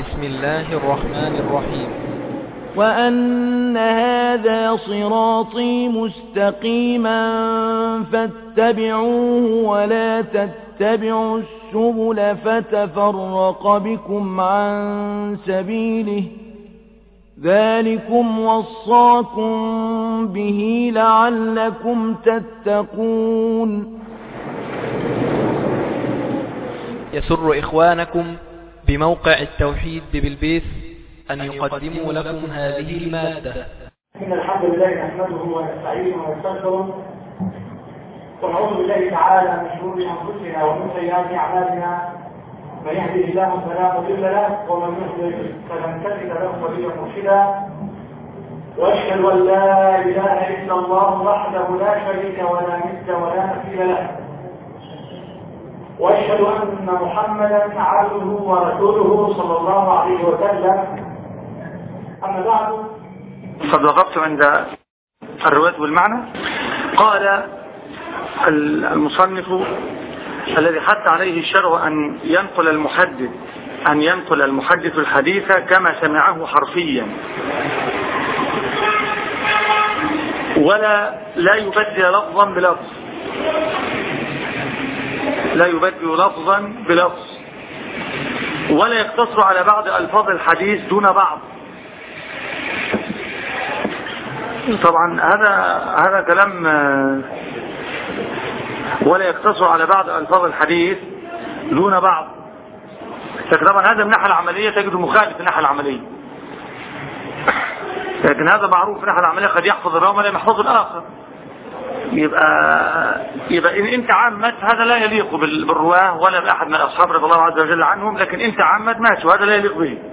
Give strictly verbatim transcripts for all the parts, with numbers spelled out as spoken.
بسم الله الرحمن الرحيم. وأن هذا صراطي مستقيما فاتبعوه ولا تتبعوا السبل فتفرق بكم عن سبيله ذلكم وصاكم به لعلكم تتقون. يسر إخوانكم بموقع التوحيد بالبيت أن يقدموا لكم هذه المادة. إن الحمد لله نحمده ونستعينه ونستغفره ونعوذ بالله تعالى من شرور أنفسنا ومن سيئات أعمالنا، من يهده الله فلا مضل له ومن يضلل فلن تجد له وليا مرشدا، وأشهد أن لا إله إلا الله وحده لا شريك ولا ند ولا مثيل له، وأشهد أن محمدا عبده ورسوله صلى الله عليه وسلم. أما بعد، قد وقفت عند الرواية والمعنى. قال المصنف الذي حث عليه الشرع أن ينقل المحدث أن ينقل المحدث الحديث كما سمعه حرفيا، ولا لا يبدل لفظا بلفظ لا يبدل لفظا بلفظ ولا يقتصر على بعض ألفاظ الحديث دون بعض. طبعا هذا هذا كلام، ولا يقتصر على بعض ألفاظ الحديث دون بعض. لكن طبعا هذا من الناحية العملية تجد مخالف في الناحية العملية، لكن هذا معروف في الناحية العملية، قد يحفظ الراوي ولا يحفظ الآخر. يبقى يبقى إن أنت عمد هذا لا يليق بالرواه ولا بأحد من الأصحاب رضي الله عز وجل عنهم، لكن أنت عمد ماشي وهذا لا يليق به.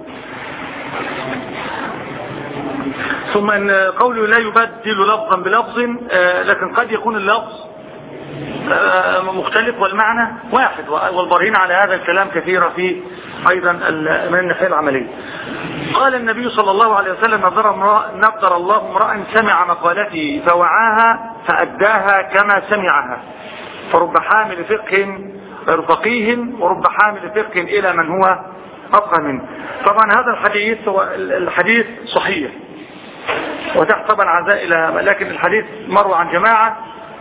ثم ان قوله لا يبدل لفظا بلفظ، لكن قد يكون اللفظ مختلف والمعنى واحد، والبرهين على هذا الكلام كثيرة في أيضا من الناحية العملية. قال النبي صلى الله عليه وسلم: نضر الله امرأ سمع مقالتي فوعاها فأداها كما سمعها، فرب حامل فقه فقيه ورب حامل فقه إلى من هو أفقه منه. طبعا هذا الحديث هو الحديث صحيح وتحت طبعا عزاء إلى، لكن الحديث مر عن جماعة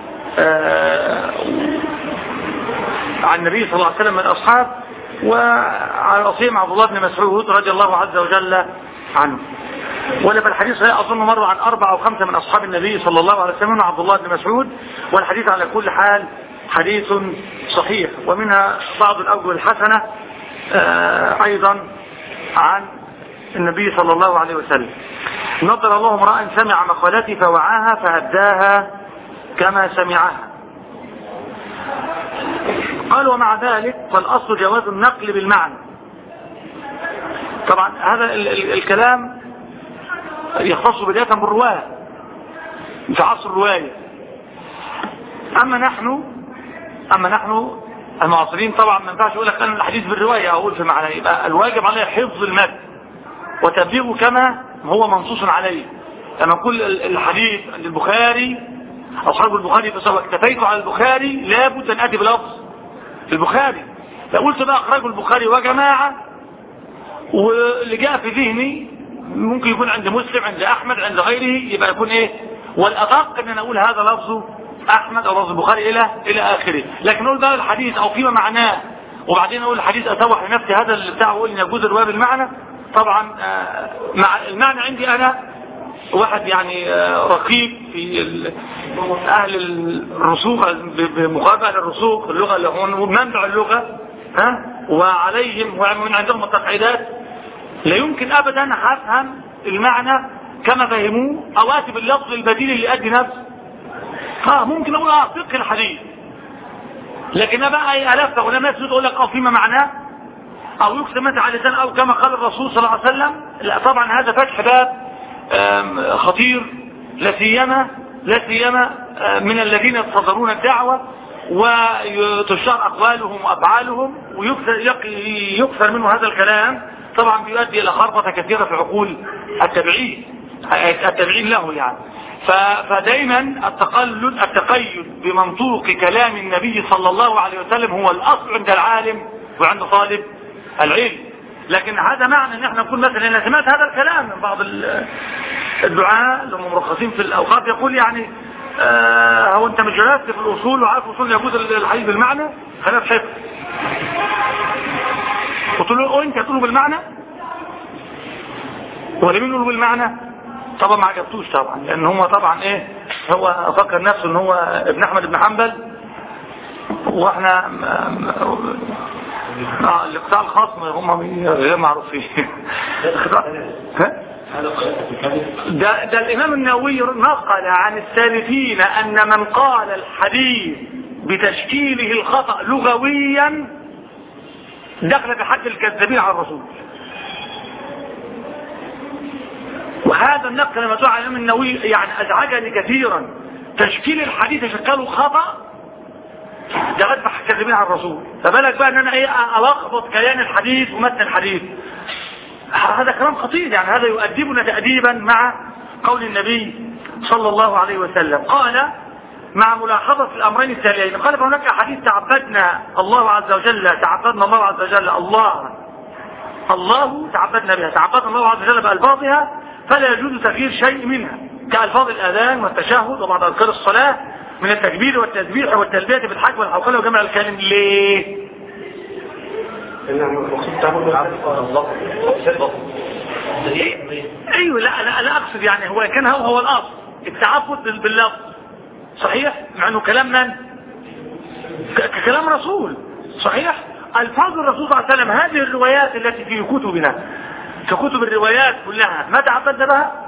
عن النبي صلى الله عليه وسلم من الأصحاب، وعلى رأسهم عبد الله بن مسعود رضي الله عز وجل عنه. ولا الحديث أظن مر عن أربعة أو خمسة من أصحاب النبي صلى الله عليه وسلم عبد الله بن مسعود، والحديث على كل حال حديث صحيح، ومنها بعض الأوجه الحسنة أيضا عن النبي صلى الله عليه وسلم: نضر الله امرأ سمع مقالتي فوعاها فأداها كما سمعها. قال: ومع ذلك فالأصل جواز النقل بالمعنى. طبعا هذا ال ال الكلام يختص بداية بالرواية في عصر الرواية. أما نحن أما نحن المعاصرين طبعا ما ينفعش يقول لك أن الحديث بالرواية أقول في معنى، يبقى الواجب عليه حفظ المتن وتبليغه كما هو منصوص عليه. لما نقول الحديث عند البخاري أو خرج البخاري فسوى اكتفيت على البخاري لابد أن أتي بلفظ البخاري. لو قلت بقى أخرجه البخاري وجماعة، واللي جاء في ذهني ممكن يكون عند مسلم عند أحمد عند غيره، يبقى يكون إيه؟ والأدق أن نقول هذا لفظه أحمد أو لفظ البخاري إلى إلى آخره. لكن نقول بقى الحديث أو فيما معناه وبعدين نقول الحديث أسوح لنفسي هذا اللي بتاعه يقول إن يجوز الرواية بالمعنى. طبعا مع المعنى عندي أنا واحد يعني رقيب في أهل الرسوخ بمقابل الرسوخ اللغة اللي هو منبع اللغة، ها، وعليهم ومن عندهم التقعيدات، لا يمكن أبدا أفهم المعنى كما فهموه أو أتي باللفظ البديل اللي أدي نفسه. ها ممكن أقول اه فقه الحديث، لكن بقى أي ألف علماء تقول لك اه فيما معناه أو يكتب مثل على لسان أو كما قال الرسول صلى الله عليه وسلم. لا طبعا هذا فتح باب خطير، لا سيما لا سيما من الذين يتصدرون الدعوة وتشار أقوالهم وأفعالهم ويكثر منه هذا الكلام. طبعا بيؤدي إلى خربطة كثيرة في عقول التابعين التابعين له يعني. فدائما التقلد التقيد بمنطوق كلام النبي صلى الله عليه وسلم هو الأصل عند العالم وعند طالب العلم. لكن هذا معنى ان احنا نقول مثلا انا سمعت هذا الكلام من بعض الدعاء اللي هم مرخصين في الاوقاف يقول يعني آه هو انت مش جلست في الاصول وعارف اصول يجوز الحديث بالمعنى خلاف حفظ. قلت له انت تقوله بالمعنى ولا مين يقوله بالمعنى؟ طبعا ما عجبتوش طبعا، لان هو طبعا ايه هو فكر نفسه ان هو ابن احمد بن حنبل، واحنا اه الاقطاع الخصم هم غير معروفين. ده, ده الامام النووي نقل عن السالفين ان من قال الحديث بتشكيله الخطأ لغويا دخل في حد الكذابين على الرسول. وهذا النقل لما دعا الامام النووي يعني ازعجني كثيرا، تشكيل الحديث شكله خطأ ده غد كذابين على الرسول، فبالك بقى ان انا ايه الخبط كيان الحديث ومتن الحديث. هذا كلام خطير، يعني هذا يؤدبنا تأديبا مع قول النبي صلى الله عليه وسلم. قال مع ملاحظة الامرين التاليين، قال فهناك حديث تعبدنا الله عز وجل تعبدنا الله عز وجل الله الله تعبدنا بها تعبدنا الله عز وجل بألفاظها فلا يجوز تغيير شيء منها كألفاظ الأذان والتشهد وبعض أذكار الصلاة من التكبير والتسبيح والتلبية بالحج والحوقلة وجمع الكلام. ليه؟ ايوه لا لا لا اقصد يعني هو كان هو هو الاصل التعبد باللفظ صحيح، مع انه كلام من؟ كلام رسول صحيح. الفاظ الرسول صلى الله عليه وسلم هذه الروايات التي في كتبنا في كتب الروايات كلها ما تعبدنا بها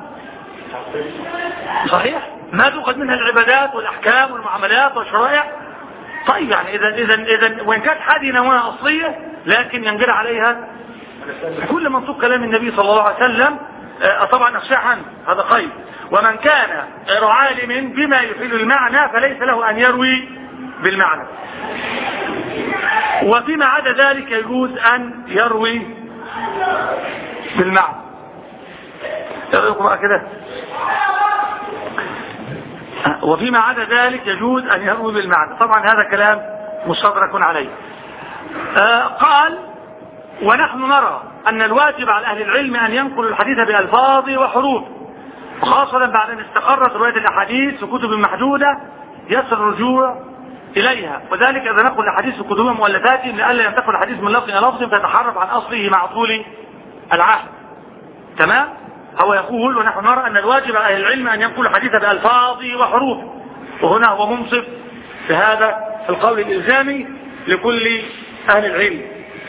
صحيح، ما تؤخذ منها العبادات والاحكام والمعاملات والشرائع. طيب يعني اذا اذا اذا وان كانت هذه نواة اصليه لكن ينجر عليها كل منطوق كلام النبي صلى الله عليه وسلم. طبعا اخشى عنه هذا قيد. ومن كان غير عالم بما يفيد المعنى فليس له ان يروي بالمعنى، وفيما عدا ذلك يجوز ان يروي بالمعنى. يقول بقى كده وفيما عدا ذلك يجوز ان يروي بالمعنى. طبعا هذا كلام مستدرك عليه. آه قال ونحن نرى ان الواجب على اهل العلم ان ينقلوا الحديث بألفاظ وحروف، وخاصة بعد ان استقرت رواية الاحاديث في كتب محدودة يسر الرجوع اليها، وذلك اذا نقل الحديث في كتب مؤلفاتهم لئلا ينتقل الحديث من لفظ الى لفظ فيتحرف عن اصله مع طول العهد. تمام. هو يقول ونحن نرى ان الواجب على اهل العلم ان ينقلوا الحديث بألفاظ وحروف، وهنا هو منصف في هذا القول الالزامي لكل اهل العلم.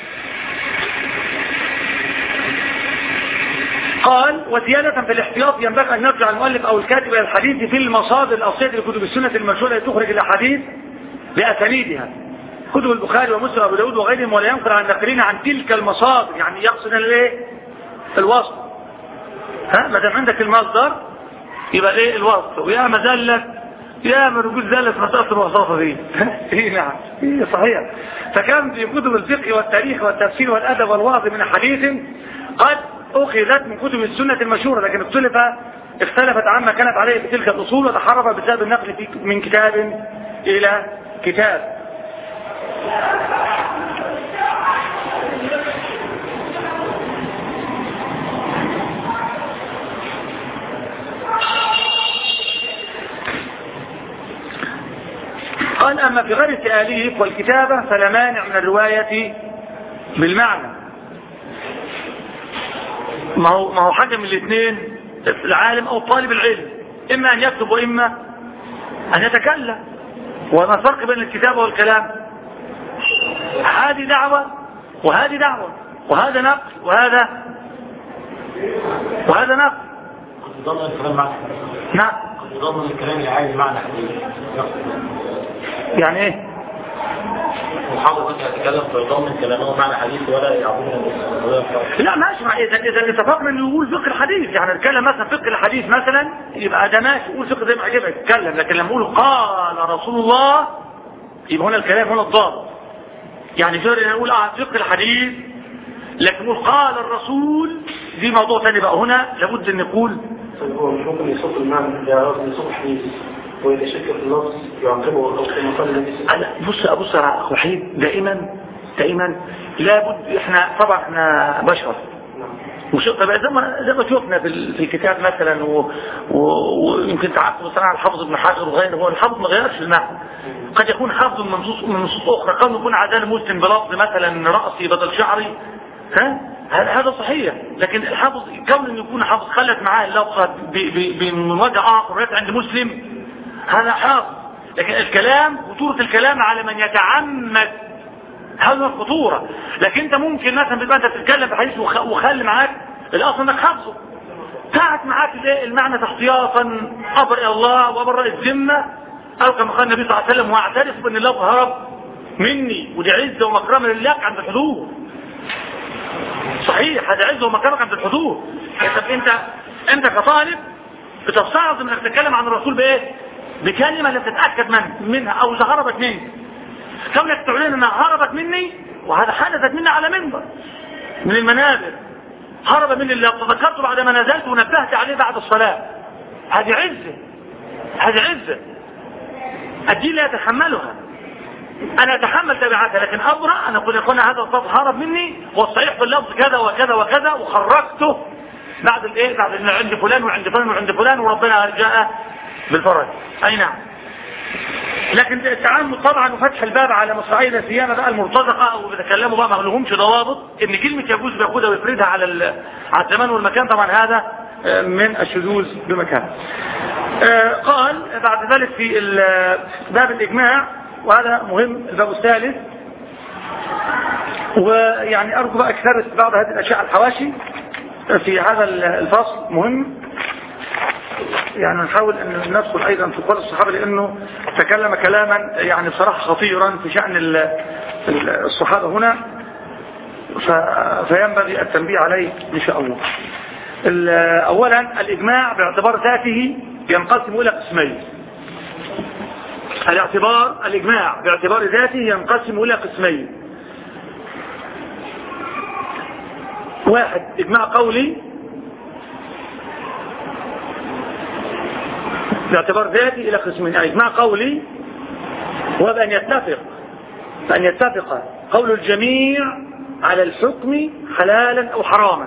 قال وزيادة في الاحتياط ينبغي أن يرجع المؤلف أو الكاتب إلى الحديث في المصادر الأصلية لكتب السنة المنشورة التي تخرج الأحاديث بأسانيدها، كتب البخاري ومسلم وأبو داود وغيرهم، ولا ينقل عن ناقلين عن تلك المصادر، يعني يقصد الايه؟ الوصف. ها ما دام عندك المصدر يبقى ايه الوصف، ويا ما زلت يا ما رجل زلت مسألة الوصافة دي. ايه نعم ايه صحيح. فكان في كتب الفقه والتاريخ والتفسير والأدب والوعظ من حديث قد أخذت من كتب السنة المشهورة، لكن اختلف اختلفت عما كانت عليه بتلك الأصول وتحرف بسبب النقل من كتاب إلى كتاب. قال أما في غير التأليف والكتابة فلا مانع من الرواية بالمعنى. ما هو ما هو حاجة من الاثنين، العالم او طالب العلم اما ان يكتب واما ان يتكلم. وما الفرق بين الكتابة والكلام؟ هذه دعوة وهذه دعوة، وهذا نقل وهذا وهذا نقل. ضمن الكلام معك. نعم. ضمن الكلام اللي عايز معنى حديث. يعني ايه؟ محاضر مثلا يتكلم في ضمن كلامه معنى حديث ولا يعبدون. لا ماشي. مع اذا اذا اتفقنا انه يقول فقه الحديث، يعني نتكلم مثلا فقه الحديث مثلا يبقى ده ماشي يقول فقه زي ما عجبك يتكلم، لكن لما يقول قال رسول الله يبقى هنا الكلام هنا الضابط. يعني غير ان نقول اه فقه الحديث لكن نقول قال الرسول دي موضوع ثاني بقى. هنا لابد ان نقول هو مش ممكن يصف المعنى يعرف يصف الحديث وإذا شك في اللفظ يعقبه أو كما قال النبي. بص أبص يا أخو وحيد، دائما دائما لابد احنا طبعا احنا بشر وش طبعا زي ما زي ما شفنا في في الكتاب مثلا ويمكن تعرفوا مثلا الحافظ ابن حجر وغيره. هو الحافظ ما غيرش المعنى، قد يكون حافظ من نصوص من نصوص اخرى، قد يكون عدال مسلم بلفظ مثلا راسي بدل شعري، ها هذا صحيح، لكن الحافظ كون انه يكون حافظ خلت معاه اللفظه من وجه اخر عند مسلم هذا حافظ. لكن الكلام خطوره الكلام على من يتعمد هذا الخطورة. لكن انت ممكن مثلا بتبقى انت بتتكلم في حديث وخلي معاك الاصل انك حافظه، قاعد معاك المعنى تحتياطا ابرئ الله وابرئ الذمه، او كما قال النبي صلى الله عليه وسلم واعترف بان اللفظ هرب مني، ودي عزه ومكرمه لله عند الحدود. صحيح هذا عزه ومكرمه عند الحدود. انت انت انت كطالب بتصعد انك تتكلم عن الرسول بايه؟ بكلمه لا تتاكد من منها او اذا هربت منك. كونك تعلن انها هربت مني، وهذا حدثت مني على منبر من المنابر، هرب مني اللي تذكرته بعد ما نزلت ونبهت عليه بعد الصلاة. هذه عزة، هذه عزة الدين لا يتحملها. انا اتحمل تبعاتها، لكن ابرأ ان اقول يقول هذا الصوت هرب مني والصحيح باللفظ كذا وكذا وكذا وخرجته بعد الايه بعد ان عند فلان وعند فلان وعند فلان وربنا جاء بالفرج. اي نعم. لكن التعامل طبعا وفتح الباب على مصراعينا سيما بقى المرتزقه او بيتكلموا بقى ما لهمش ضوابط ان كلمه يجوز بياخدها ويفردها على على الزمان والمكان، طبعا هذا من الشذوذ بمكان. قال بعد ذلك في باب الاجماع، وهذا مهم الباب الثالث، ويعني ارجو بقى اكثر بعض هذه الاشياء الحواشي في هذا الفصل مهم، يعني نحاول ان ندخل ايضا في قول الصحابه لانه تكلم كلاما يعني بصراحه خطيرا في شان الصحابه هنا، فينبغي التنبيه عليه ان شاء الله. اولا الاجماع باعتبار ذاته ينقسم الى قسمين. الاعتبار الاجماع باعتبار ذاته ينقسم الى قسمين. واحد اجماع قولي باعتبار ذاتي الى قسمين. اجماع قولي هو بان يتفق بان يتفق قول الجميع على الحكم حلالا او حراما.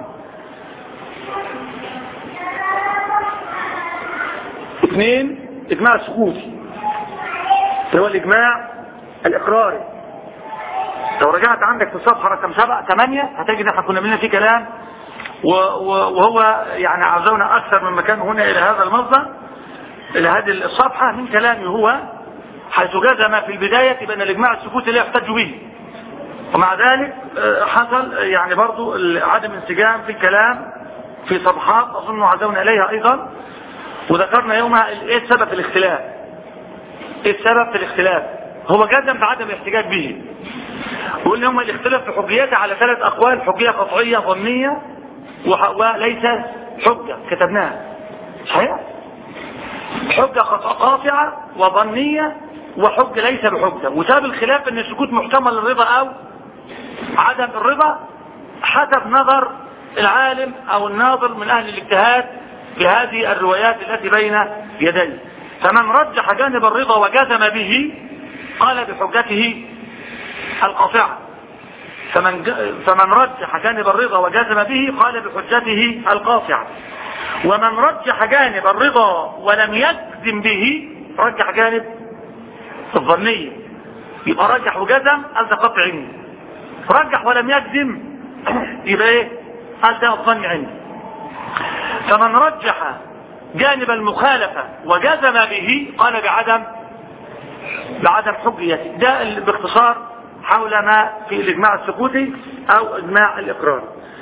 اثنين اجماع سكوتي هو الاجماع الاقراري. لو رجعت عندك في الصفحه رقم سبعة ثمانية هتجد احنا كنا بنقول في كلام وهو يعني عاوزونا اكثر من مكان هنا الى هذا المصدر الى هذه الصفحة من كلامه هو، حيث جزم في البداية بأن الإجماع السكوتي لا يحتج به، ومع ذلك حصل يعني برضو عدم انسجام في الكلام في صفحات أظن عزونا إليها أيضا، وذكرنا يومها إيه السبب في الاختلاف. إيه السبب في الاختلاف؟ هو جزم بعدم الاحتجاج به، وقلنا هم الاختلاف في حجيته على ثلاث أقوال: حجية قطعية ظنية وليس حجة كتبناها صحيح؟ حجة قاطعة وظنية وحجة ليس بحجة. وسبب الخلاف ان السكوت محتمل للرضا او عدم الرضا حسب نظر العالم او الناظر من اهل الاجتهاد بهذه الروايات التي بين يديه. فمن رجح جانب الرضا وجزم به قال بحجته القاطعة، فمن فمن رجح جانب الرضا وجزم به قال بحجته القاطعة. ومن رجح جانب الرضا ولم يجزم به رجح جانب الظنية، يبقى رجح وجزم قال ده قطع عندي، رجح ولم يجزم يبقى ايه قال ده الظن عندي. فمن رجح جانب المخالفة وجزم به قال بعدم بعدم حجيته. ده باختصار حول ما في الاجماع السكوتي او اجماع الاقرار.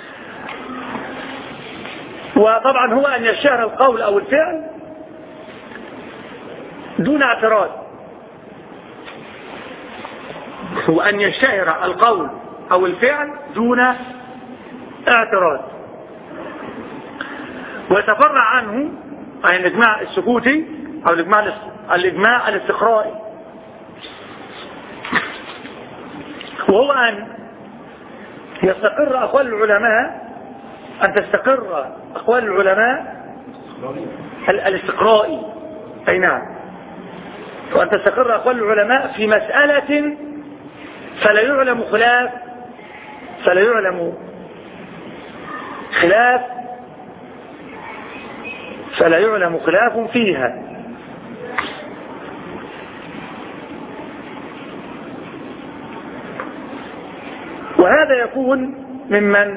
وطبعا هو ان يشتهر القول او الفعل دون اعتراض، هو ان يشتهر القول او الفعل دون اعتراض، ويتفرع عنه اي الاجماع السكوتي او الاجماع الاجماع الاستقرائي، وهو ان يستقر اقوال العلماء أن تستقر أقوال العلماء الاستقرائي. أي نعم. وأن تستقر أقوال العلماء في مسألة فلا يعلم خلاف فلا يعلم خلاف فلا يعلم خلاف فيها. وهذا يكون ممن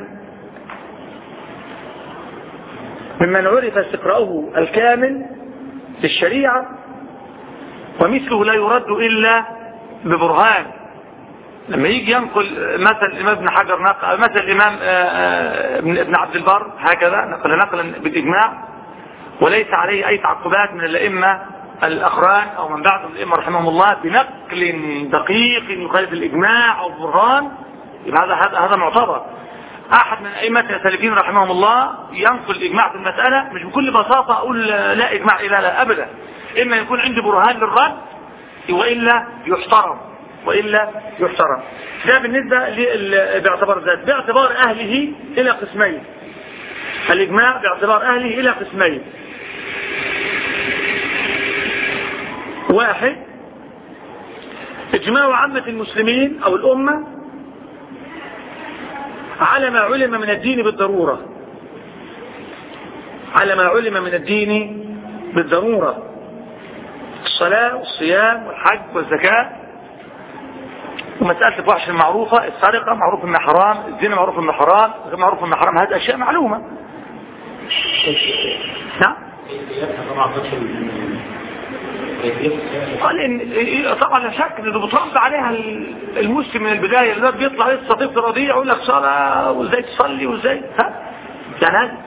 ممن عرف استقراؤه الكامل للشريعة، ومثله لا يرد إلا ببرهان. لما يجي ينقل مثل الإمام ابن حجر نقل مثل الإمام ابن عبد البر هكذا نقل نقلا بالإجماع وليس عليه أي تعقبات من الأئمة الأخران أو من بعد الأئمة رحمهم الله بنقل دقيق يخالف الإجماع أو البرهان، هذا هذا هذا معتبر. أحد من أئمة السلفيين رحمهم الله ينقل الإجماع في المسألة مش بكل بساطة أقول لا إجماع إلى لا أبدا، إما يكون عندي برهان للرد وإلا يحترم وإلا يحترم. ده بالنسبة باعتبار ذات. باعتبار أهله إلى قسمين، الإجماع باعتبار أهله إلى قسمين. واحد، إجماع عامة المسلمين أو الأمة على ما علم من الدين بالضرورة، على ما علم من الدين بالضرورة، الصلاة والصيام والحج والزكاة، ومسألة الفحش المعروفة، السرقة معروف انها حرام، الزنا معروف انه حرام، غير معروف انه حرام، هذه أشياء معلومة. نعم. قال إن طبعا لا شك انه بتربى عليها المسلم من البداية، اللي بيطلع لسه طفل رضيع يقول لك صلاة وازاي تصلي وازاي ها يعني هذا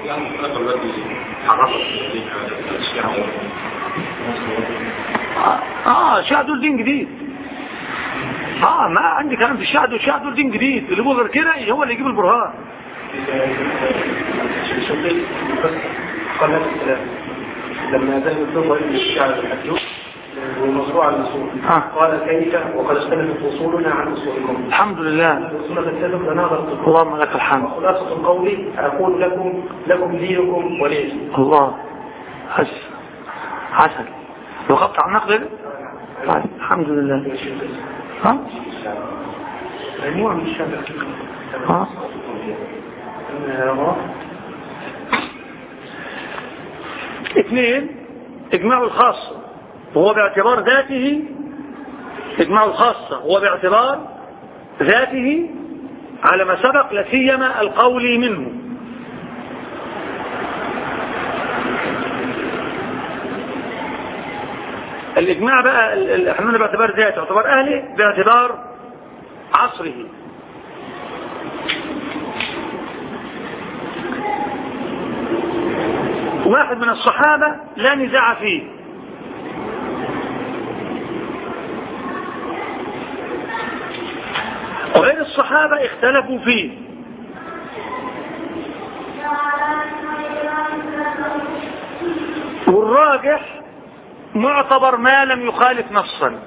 اه الشيعة دول دين جديد. اه ما عندي كلام في الشيعة دول، الشيعة دول دين جديد، اللي بيقول كده هو اللي يجيب البرهان. لما ذهب الثوبة إلى الشيعة الحدود ومشروع الأصول قال كيف وقد اختلفت أصولنا عن أصولكم. الحمد لله. الأصول تختلف لنظر اللهم لك الحمد. خلاصة القول أقول لكم لكم دينكم ولي. الله حسن حسن وقطع النقل. طيب الحمد لله. ها؟ مجموعة من الشباب. ها؟ اثنين، اجماع الخاصة وهو باعتبار ذاته، اجماع الخاصة هو باعتبار ذاته على ما سبق لسيما القول منه. الإجماع بقى احنا باعتبار ذاته باعتبار أهله باعتبار عصره. واحد من الصحابة لا نزاع فيه، وغير الصحابة اختلفوا فيه، والراجح معتبر ما لم يخالف نصا.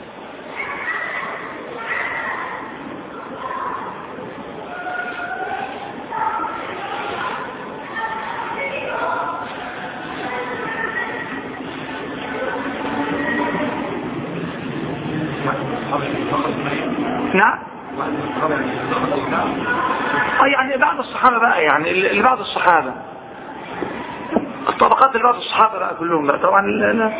نعم. اه يعني بعض الصحابة بقى، يعني اللي بعض الصحابة الطبقات اللي بعض الصحابة بقى كلهم بقى طبعا. لا لا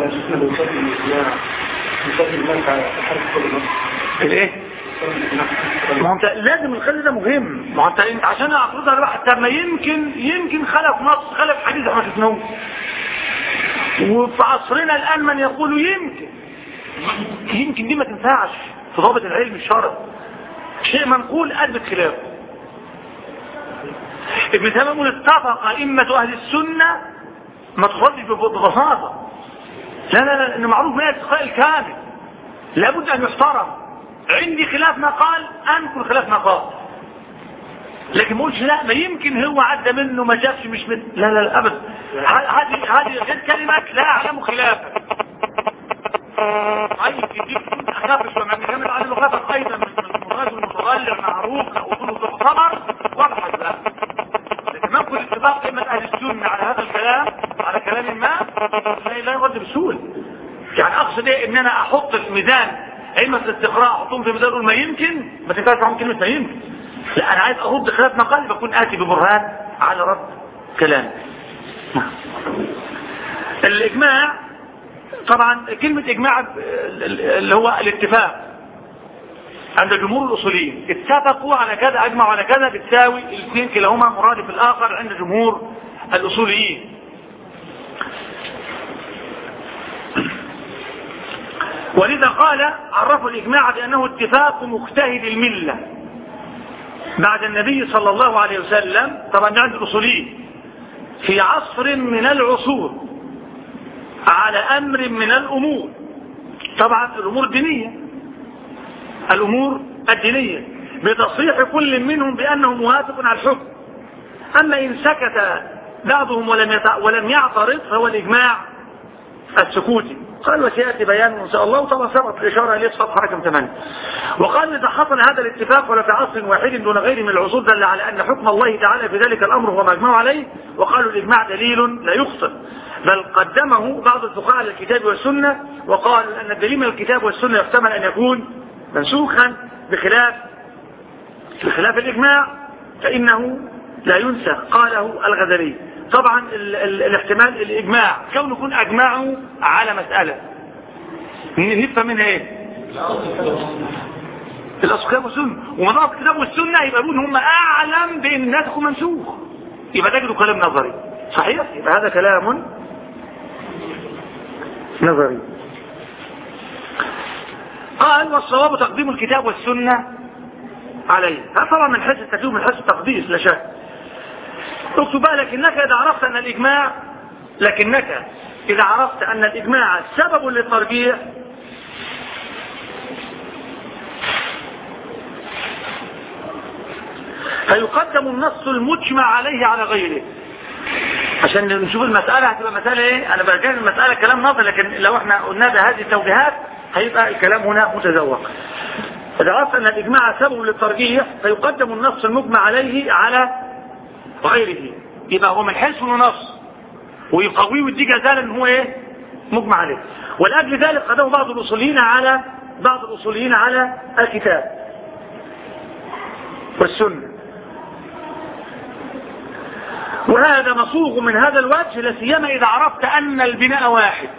الايه ما انت لازم الخلل ده مهم. ما انت عشان اعترضها بقى حتى ما يمكن يمكن خلف نص خلف حديث احنا شفناه، وفي عصرنا الان من يقول يمكن يمكن دي ما تنفعش في ضابط العلم الشرعي، شيء منقول اثبت خلافه. ابن تيمية اتفق ائمة اهل السنة ما تخرجش ببساطة، لا لا لا انه معروف ما يتقال الكامل لابد ان يحترم. عندي خلاف ما قال انكر خلاف ما قال، لكن ما قلتش لا ما يمكن هو عدى منه ما شافش مش من لا لا لا ابدا. هذه هذه غير كلمة لا اعلم خلافه. طيب يديك اخافش وما نكمل على اللغات ايضا من المراد المتغير معروف اصوله تعتبر وابحث بقى. لكن ما كل اتفاق ائمة اهل السنة على هذا الكلام على كلام ما لا لا يرد بسهوله. يعني اقصد ايه ان انا احط في ميزان ائمة الاستقراء احطهم في ميزان اقول ما يمكن ما تنفعش عن كلمة ما يمكن. لا أنا عايز أرد خلاف ما قال بكون آتي ببرهان على رد كلامه. الإجماع طبعا كلمة إجماع اللي هو الاتفاق عند جمهور الأصوليين، اتفقوا على كذا أجمعوا على كذا بتساوي الاثنين كلاهما مرادف الآخر عند جمهور الأصوليين. ولذا قال عرفوا الإجماع بأنه اتفاق مجتهد الملة بعد النبي صلى الله عليه وسلم، طبعا عند الأصوليين، في عصر من العصور على أمر من الأمور، طبعا الأمور الدينية، الأمور الدينية بتصريح كل منهم بأنه موافق على الحكم. أما إن سكت بعضهم ولم ولم يعترض فهو الإجماع السكوتي. قال وسيأتي بيانه إن شاء الله، وطبعا سبق الإشارة إليه في صفحة رقم ثمانية. وقال إذا حصل هذا الاتفاق ولا في عصر واحد دون غيره من العصور دل على أن حكم الله تعالى في ذلك الأمر هو مجمع عليه، وقالوا الإجماع دليل لا يخطئ، بل قدمه بعض الفقهاء على الكتاب والسنة، وقالوا أن الدليل من الكتاب والسنة يحتمل أن يكون منسوخا بخلاف بخلاف الإجماع فإنه لا ينسخ. قاله الغزالي. طبعا ال ال الاحتمال الإجماع كون يكون أجمعوا على مسألة نفهم منها إيه؟ الأصل الكتاب والسنة، ومضاف الكتاب والسنة يبقى يقولون هم أعلم بأن الناس تكون منسوخ، يبقى تجدوا كلام نظري صحيح؟ يبقى هذا كلام نظري. قال والصواب تقديم الكتاب والسنة عليه. هذا طبعا من حيث التكليف من حيث التقديس لا شك. اكتب بقى لكنك إذا عرفت أن الإجماع لكنك إذا عرفت أن الإجماع سبب للترجيح فيقدم النص المجمع عليه على غيره. عشان نشوف المسألة هتبقى مسألة ايه؟ انا بجانب المسألة كلام نظري، لكن لو احنا قلنا بهذه التوجيهات هيبقى الكلام هنا متذوق. إذا عرفت أن الإجماع سبب للترجيح فيقدم النص المجمع عليه على غيره، يبقى هو من حيث النص ويقويه ويدي جزالا ان هو ايه؟ مجمع عليه. ولأجل ذلك قدموا بعض الأصوليين على بعض الأصوليين على الكتاب والسنة، وهذا مصوغ من هذا الوجه لا سيما إذا عرفت أن البناء واحد.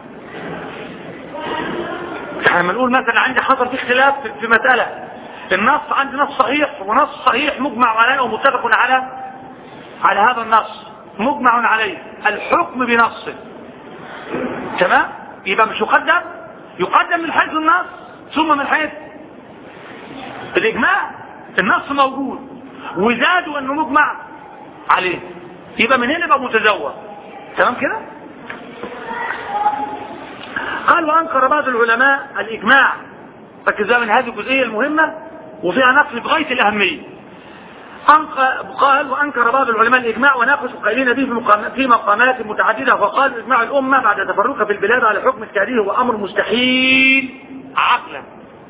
لما نقول مثلا عندي حصل في اختلاف في مسألة، النص عندي نص صحيح ونص صحيح مجمع عليه ومتفق على على هذا النص مجمع عليه، الحكم بنصه تمام، يبقى مش يقدم يقدم من حيث النص ثم من حيث الإجماع. النص موجود وزادوا أنه مجمع عليه، يبقى من هنا يبقى متزوج تمام كده. قال وأنكر بعض العلماء الإجماع، فكذا من هذه الجزئية المهمة وفيها نقل بغاية الأهمية. قال وأنكر بعض العلماء الإجماع وناقشوا قائلين به في مقامات متعددة، فقال إجماع الأمة بعد تفرقها في البلاد على حكم التعديل هو أمر مستحيل عقلا.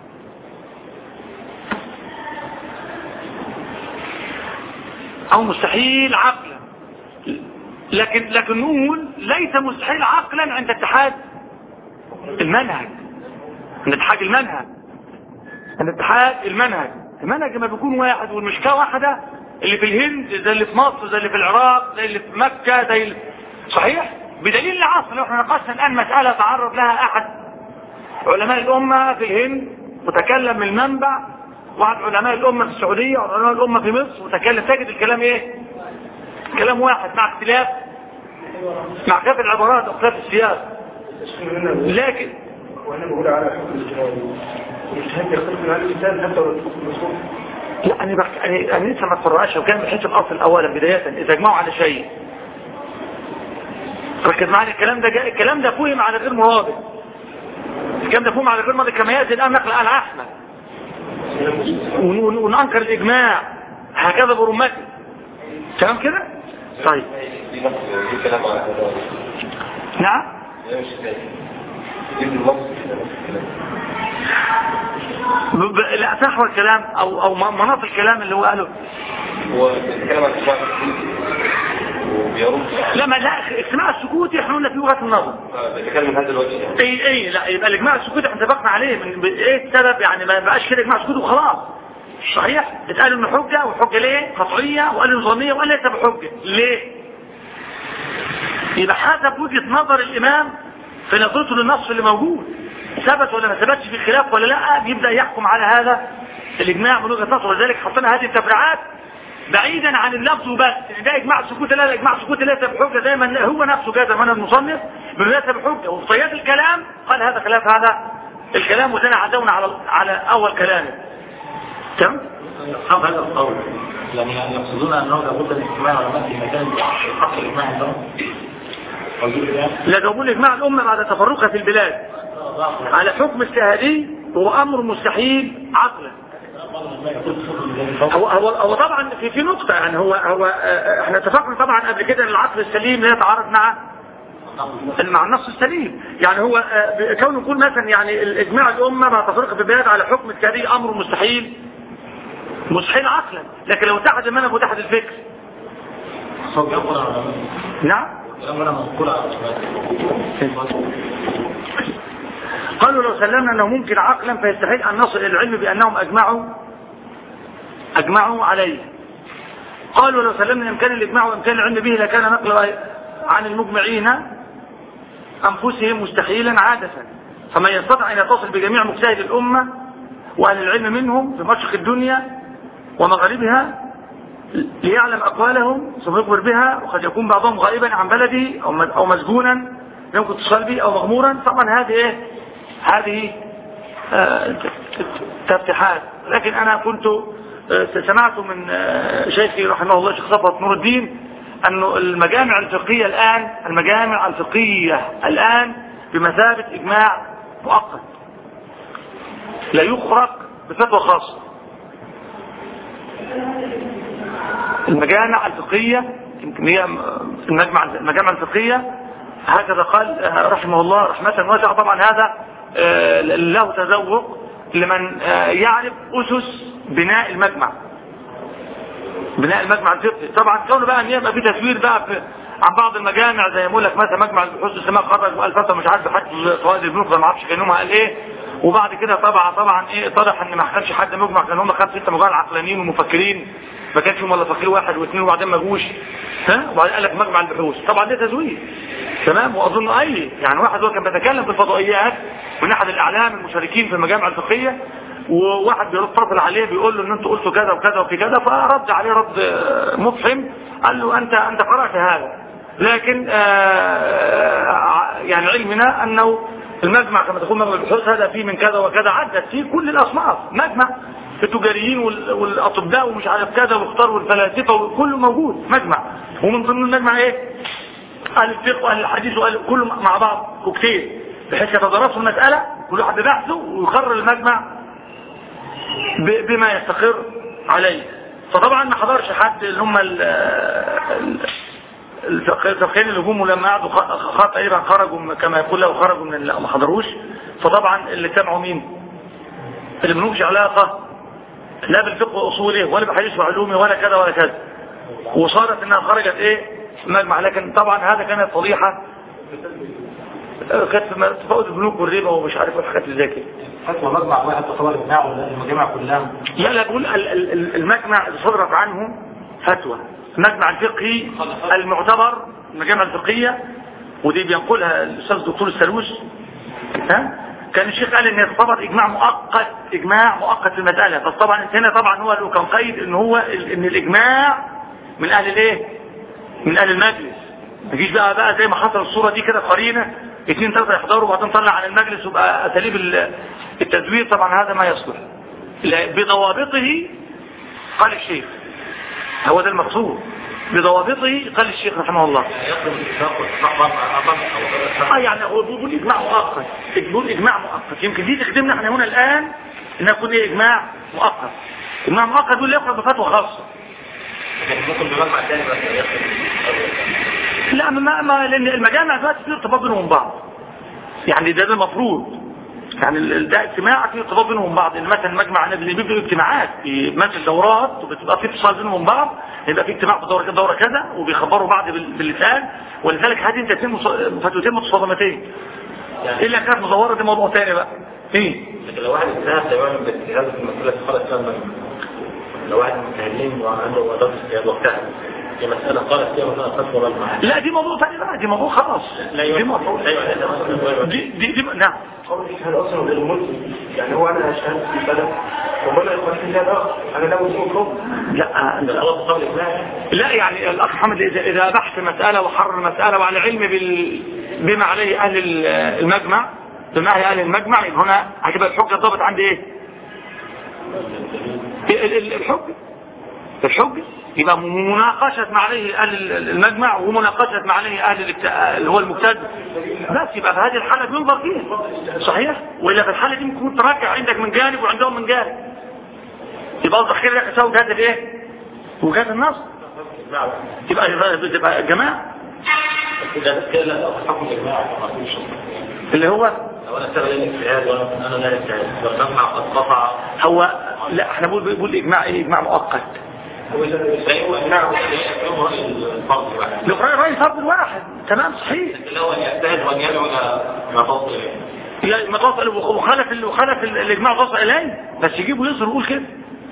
أو مستحيل عقلا، لكن لكن نقول ليس مستحيل عقلا عند اتحاد المنهج، عند اتحاد المنهج عند اتحاد المنهج المنهج لما بيكون واحد والمشكلة واحدة، اللي في الهند زي اللي في مصر زي اللي في العراق زي اللي في مكة زي اللي... صحيح، بدليل العصر. لو احنا نقصنا الآن مسألة تعرض لها أحد علماء الأمة في الهند وتكلم من المنبع، واحد علماء الأمة في السعودية وعلماء الأمة في مصر وتكلم، تجد الكلام ايه؟ كلام واحد مع اختلاف مع اختلاف العبارات واختلاف السياق. لكن وانا بقول على حكم الاجتهاد الاجتهاد يختلف من هذا الاجتهاد حتى لو الحكم المسؤول. لا انا بحكي انا لسه ما اتفرعش، وكان بحيث الاصل اولا بدايه اذا اجمعوا على شيء. ركز معايا، الكلام ده جاء الكلام ده فهم على غير مرادف، الكلام ده فهم على غير مرادف كما ياتي الان نقل على احمد وننكر الاجماع هكذا برمته تمام كده. طيب نعم لا صح الكلام او او مناط الكلام اللي هو قاله هو بيتكلم عن اجتماع وبيرد لا ما لا اجتماع السكوتي احنا قلنا فيه وجهه النظر بيتكلم من هذا الوجه. اي اي لا يبقى الاجماع السكوتي احنا اتفقنا عليه من ايه السبب، يعني ما بقاش كده اجماع سكوتي وخلاص، صحيح. اتقالوا انه حجة، والحجة ليه قطعية، وقالوا نظامية، وقال ليس بحجة. ليه؟ يبقى حسب وجهة نظر الامام في نظرته للنص اللي موجود، ثبت ولا ما ثبتش، في خلاف ولا لا، بيبدأ يحكم على هذا الاجماع من وجهة نظره. ولذلك حطينا هذه التفريعات بعيدا عن اللفظ وبس. يعني ده اجماع سكوت، لا اجماع سكوت ليس بحجة، زي ما هو نفسه جاز من المصنف من ليس بحجة. وفي طيات الكلام قال هذا خلاف هذا الكلام، وزنا عزونا على على اول كلامه. تمام؟ أصحاب هذا القول يعني يقصدون أنه لابد من اجتماع علماء في مكان حق الإجماع عندهم. لا، تقول إجماع الأمة بعد تفرقها في البلاد على حكم اجتهادي هو أمر مستحيل عقلا. هو هو هو طبعا في في نقطة، يعني هو هو احنا اتفقنا طبعا قبل كده ان العقل السليم لا يتعارض مع مع النص السليم. يعني هو كون نقول مثلا يعني الاجماع الامه مع تفرقه في البلاد على حكم اجتهادي امر مستحيل مستحيل عقلا، لكن لو اتحد المنهج واتحد الفكر. نعم. قالوا لو سلمنا انه ممكن عقلا فيستحيل ان نصل الى العلم بانهم اجمعوا اجمعوا عليه. قالوا لو سلمنا امكان الاجماع وامكان العلم به لكان نقل عن المجمعين انفسهم مستحيلا عادة، فمن يستطيع ان يتصل بجميع مجتهد الامه واهل العلم منهم في مشرق الدنيا ومغاربها ليعلم اقوالهم ثم يخبر بها، وقد يكون بعضهم غائبا عن بلده او مسجونا يمكن اتصال به او مغمورا. طبعا هذه ايه؟ هذه آه تفتيحات. لكن انا كنت آه سمعت من آه شيخي رحمه الله شيخ صفوت نور الدين انه المجامع الفقهية الان المجامع الفقهية الان بمثابة اجماع مؤقت لا يخرق بفتوى خاصة. المجامع الفقهية يمكن هي المجمع المجامع الفقهية هكذا قال رحمه الله رحمة واسعة. طبعا هذا له تذوق لمن يعرف أسس بناء المجمع بناء المجمع الفقهي. طبعا كونه بقى ان يبقى في تسوير بقى في عن بعض المجامع زي ما يقول لك مثلا مجمع البحوث السماء خرج وقال فتوى مش عارف حد فوائد البنوك ما اعرفش كانهم قال ايه، وبعد كده طبعا طبعا ايه اتضح ان ما كانش حد مجمع، كان هم خمسه سته مجمع عقلانيين ومفكرين، ما كانش هم ولا فقير واحد واثنين وبعدين ما جوش ها، وبعدين قال لك مجمع البحوث. طبعا ده تزوير تمام. واظن اي يعني واحد هو كان بيتكلم في الفضائيات من احد الاعلام المشاركين في المجامع الفقهيه، وواحد بيتصل عليه بيقول له ان انتوا قلتوا كذا وكذا وفي كذا، فرد عليه رد مفحم قال له انت انت قرأت هذا، لكن يعني علمنا انه المجمع كما تقول مجمع البحوث هذا فيه من كذا وكذا، عدت فيه كل الاصناف، مجمع التجاريين والاطباء ومش عارف كذا واختار والفلاسفه وكله موجود مجمع، ومن ضمن المجمع ايه؟ اهل الفقه واهل الحديث واهل كله مع بعض كوكتيل، بحيث يتدرسوا المساله كل واحد ببحثه ويقرر المجمع بما يستقر عليه. فطبعا ما حضرش حد اللي هم الفقهين اللي جم ولما قعدوا خط تقريبا خرجوا كما يقول له خرجوا من ما حضروش. فطبعا اللي سمعوا مين؟ اللي منهمش علاقه لا بالفقه واصوله ولا بحديث وعلومه ولا كذا ولا كذا، وصارت انها خرجت ايه؟ مجمع. لكن طبعا هذا كانت فضيحه كانت في تفاوت البنوك والربا ومش عارف الحاجات اللي زي كده. فتوى مجمع واحد تصور اجماع ولا المجامع كلها؟ لا لا بقول المجمع اللي صدرت عنه فتوى المجمع الفقهي المعتبر المجامع الفقهيه، ودي بينقلها الاستاذ الدكتور السلوس ها، كان الشيخ قال ان يعتبر اجماع مؤقت اجماع مؤقت في المساله. بس طبعا هنا طبعا هو له كان قيد ان هو ان الاجماع من اهل الايه؟ من اهل المجلس. ما يجيش بقى بقى زي ما حصل الصوره دي كده قرينه اثنين ثلاثه يحضروا وبعدين طلع عن المجلس وبقى اساليب التزوير. طبعا هذا ما يصلح بضوابطه قال الشيخ، هو ده المقصود بضوابطه قال الشيخ رحمه الله. اه يعني هو بيقول اجماع مؤقت، بيقول اجماع مؤقت، يمكن دي تخدمنا احنا هنا الان ان يكون ايه اجماع مؤقت. اجماع مؤقت دول يخرج بفتوى خاصه. ممكن بمجمع ثاني بس لا ما ما لان المجامع دلوقتي في ارتباط بينهم بعض، يعني ده المفروض يعني ده اجتماع في ارتباط بينهم بعض. ان مثلا مجمع اللي بيبقوا اجتماعات في مثل دورات وبتبقى في اتصال بينهم بعض، يبقى في اجتماع في دوره كده دوره كذا وبيخبروا بعض باللسان، ولذلك هذه انت تتم فتوتين متصادمتين الا كانت مزوره. دي موضوع ثاني بقى. ايه لكن لو واحد اجتهد لا يعلم باجتهاده في المساله خلاص كان لو واحد من المتهمين وعنده أداة اجتهاد واجتهد في مسألة قالت فيها مثلا فتوى مجمع. لا دي موضوع ثاني بقى، دي موضوع خلاص. دي موضوع دي دي, دي نعم. قول اجتهاد أصلا غير ملزم، يعني هو أنا أجتهد في البلد وبدأ يقول اجتهاد آخر أنا لا أقول كم. لا أنت لا يعني الأخ محمد إذا إذا بحث مسألة وحرر مسألة وعلى علم بال بما عليه أهل المجمع بما عليه أهل المجمع هنا هتبقى الحجة ضابط عند إيه؟ الحجة الحجة يبقى مناقشة مع عليه أهل المجمع ومناقشة مع عليه أهل اللي هو المجتهد، بس يبقى في هذه الحالة بينظر فيها صحيح، وإلا في الحالة دي ممكن ترجع عندك من جانب وعندهم من جانب، يبقى أصدق خير لك أسوي وجهات الإيه؟ وجهات النص، يبقى تبقى جماعة اللي هو لو انا اشتغل الاجتهاد وانا لا اجتهاد لو نجمع قد قطع هو لا احنا بنقول بنقول اجماع ايه؟ اجماع مؤقت. هو اجماع الفرض الواحد لو راي فرض الواحد تمام صحيح، لكن لو ان يجتهد وان يدعو الى ما توصل اليه ما توصل وخالف وخالف الاجماع توصل اليه، بس يجيبوا يظهر يقول كده،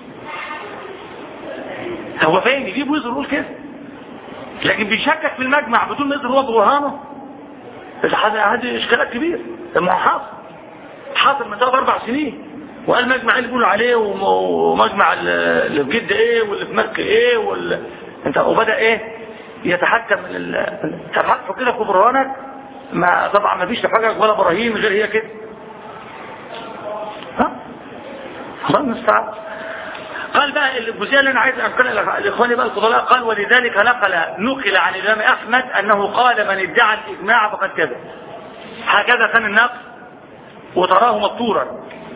هو فين يجيبوا يظهر يقول كده، لكن بيشكك في المجمع بدون ما يظهر هو برهانه، هذه اشكالات كبيره. لما حاصل حاصل من ثلاث اربع سنين وقال مجمع اللي بيقولوا عليه ومجمع اللي في جده ايه واللي في مكه ايه وال... انت وبدا ايه يتحكم من ال... تبحثوا كده في برهانك، ما طبعا ما فيش حاجه ولا براهين غير هي كده. ها الله المستعان. قال بقى الجزئيه اللي انا عايز انقلها لاخواني بقى الفضلاء، قال ولذلك نقل نقل عن الامام احمد انه قال من ادعى الاجماع فقد كذب. هكذا كان النقل وتراه مطورا،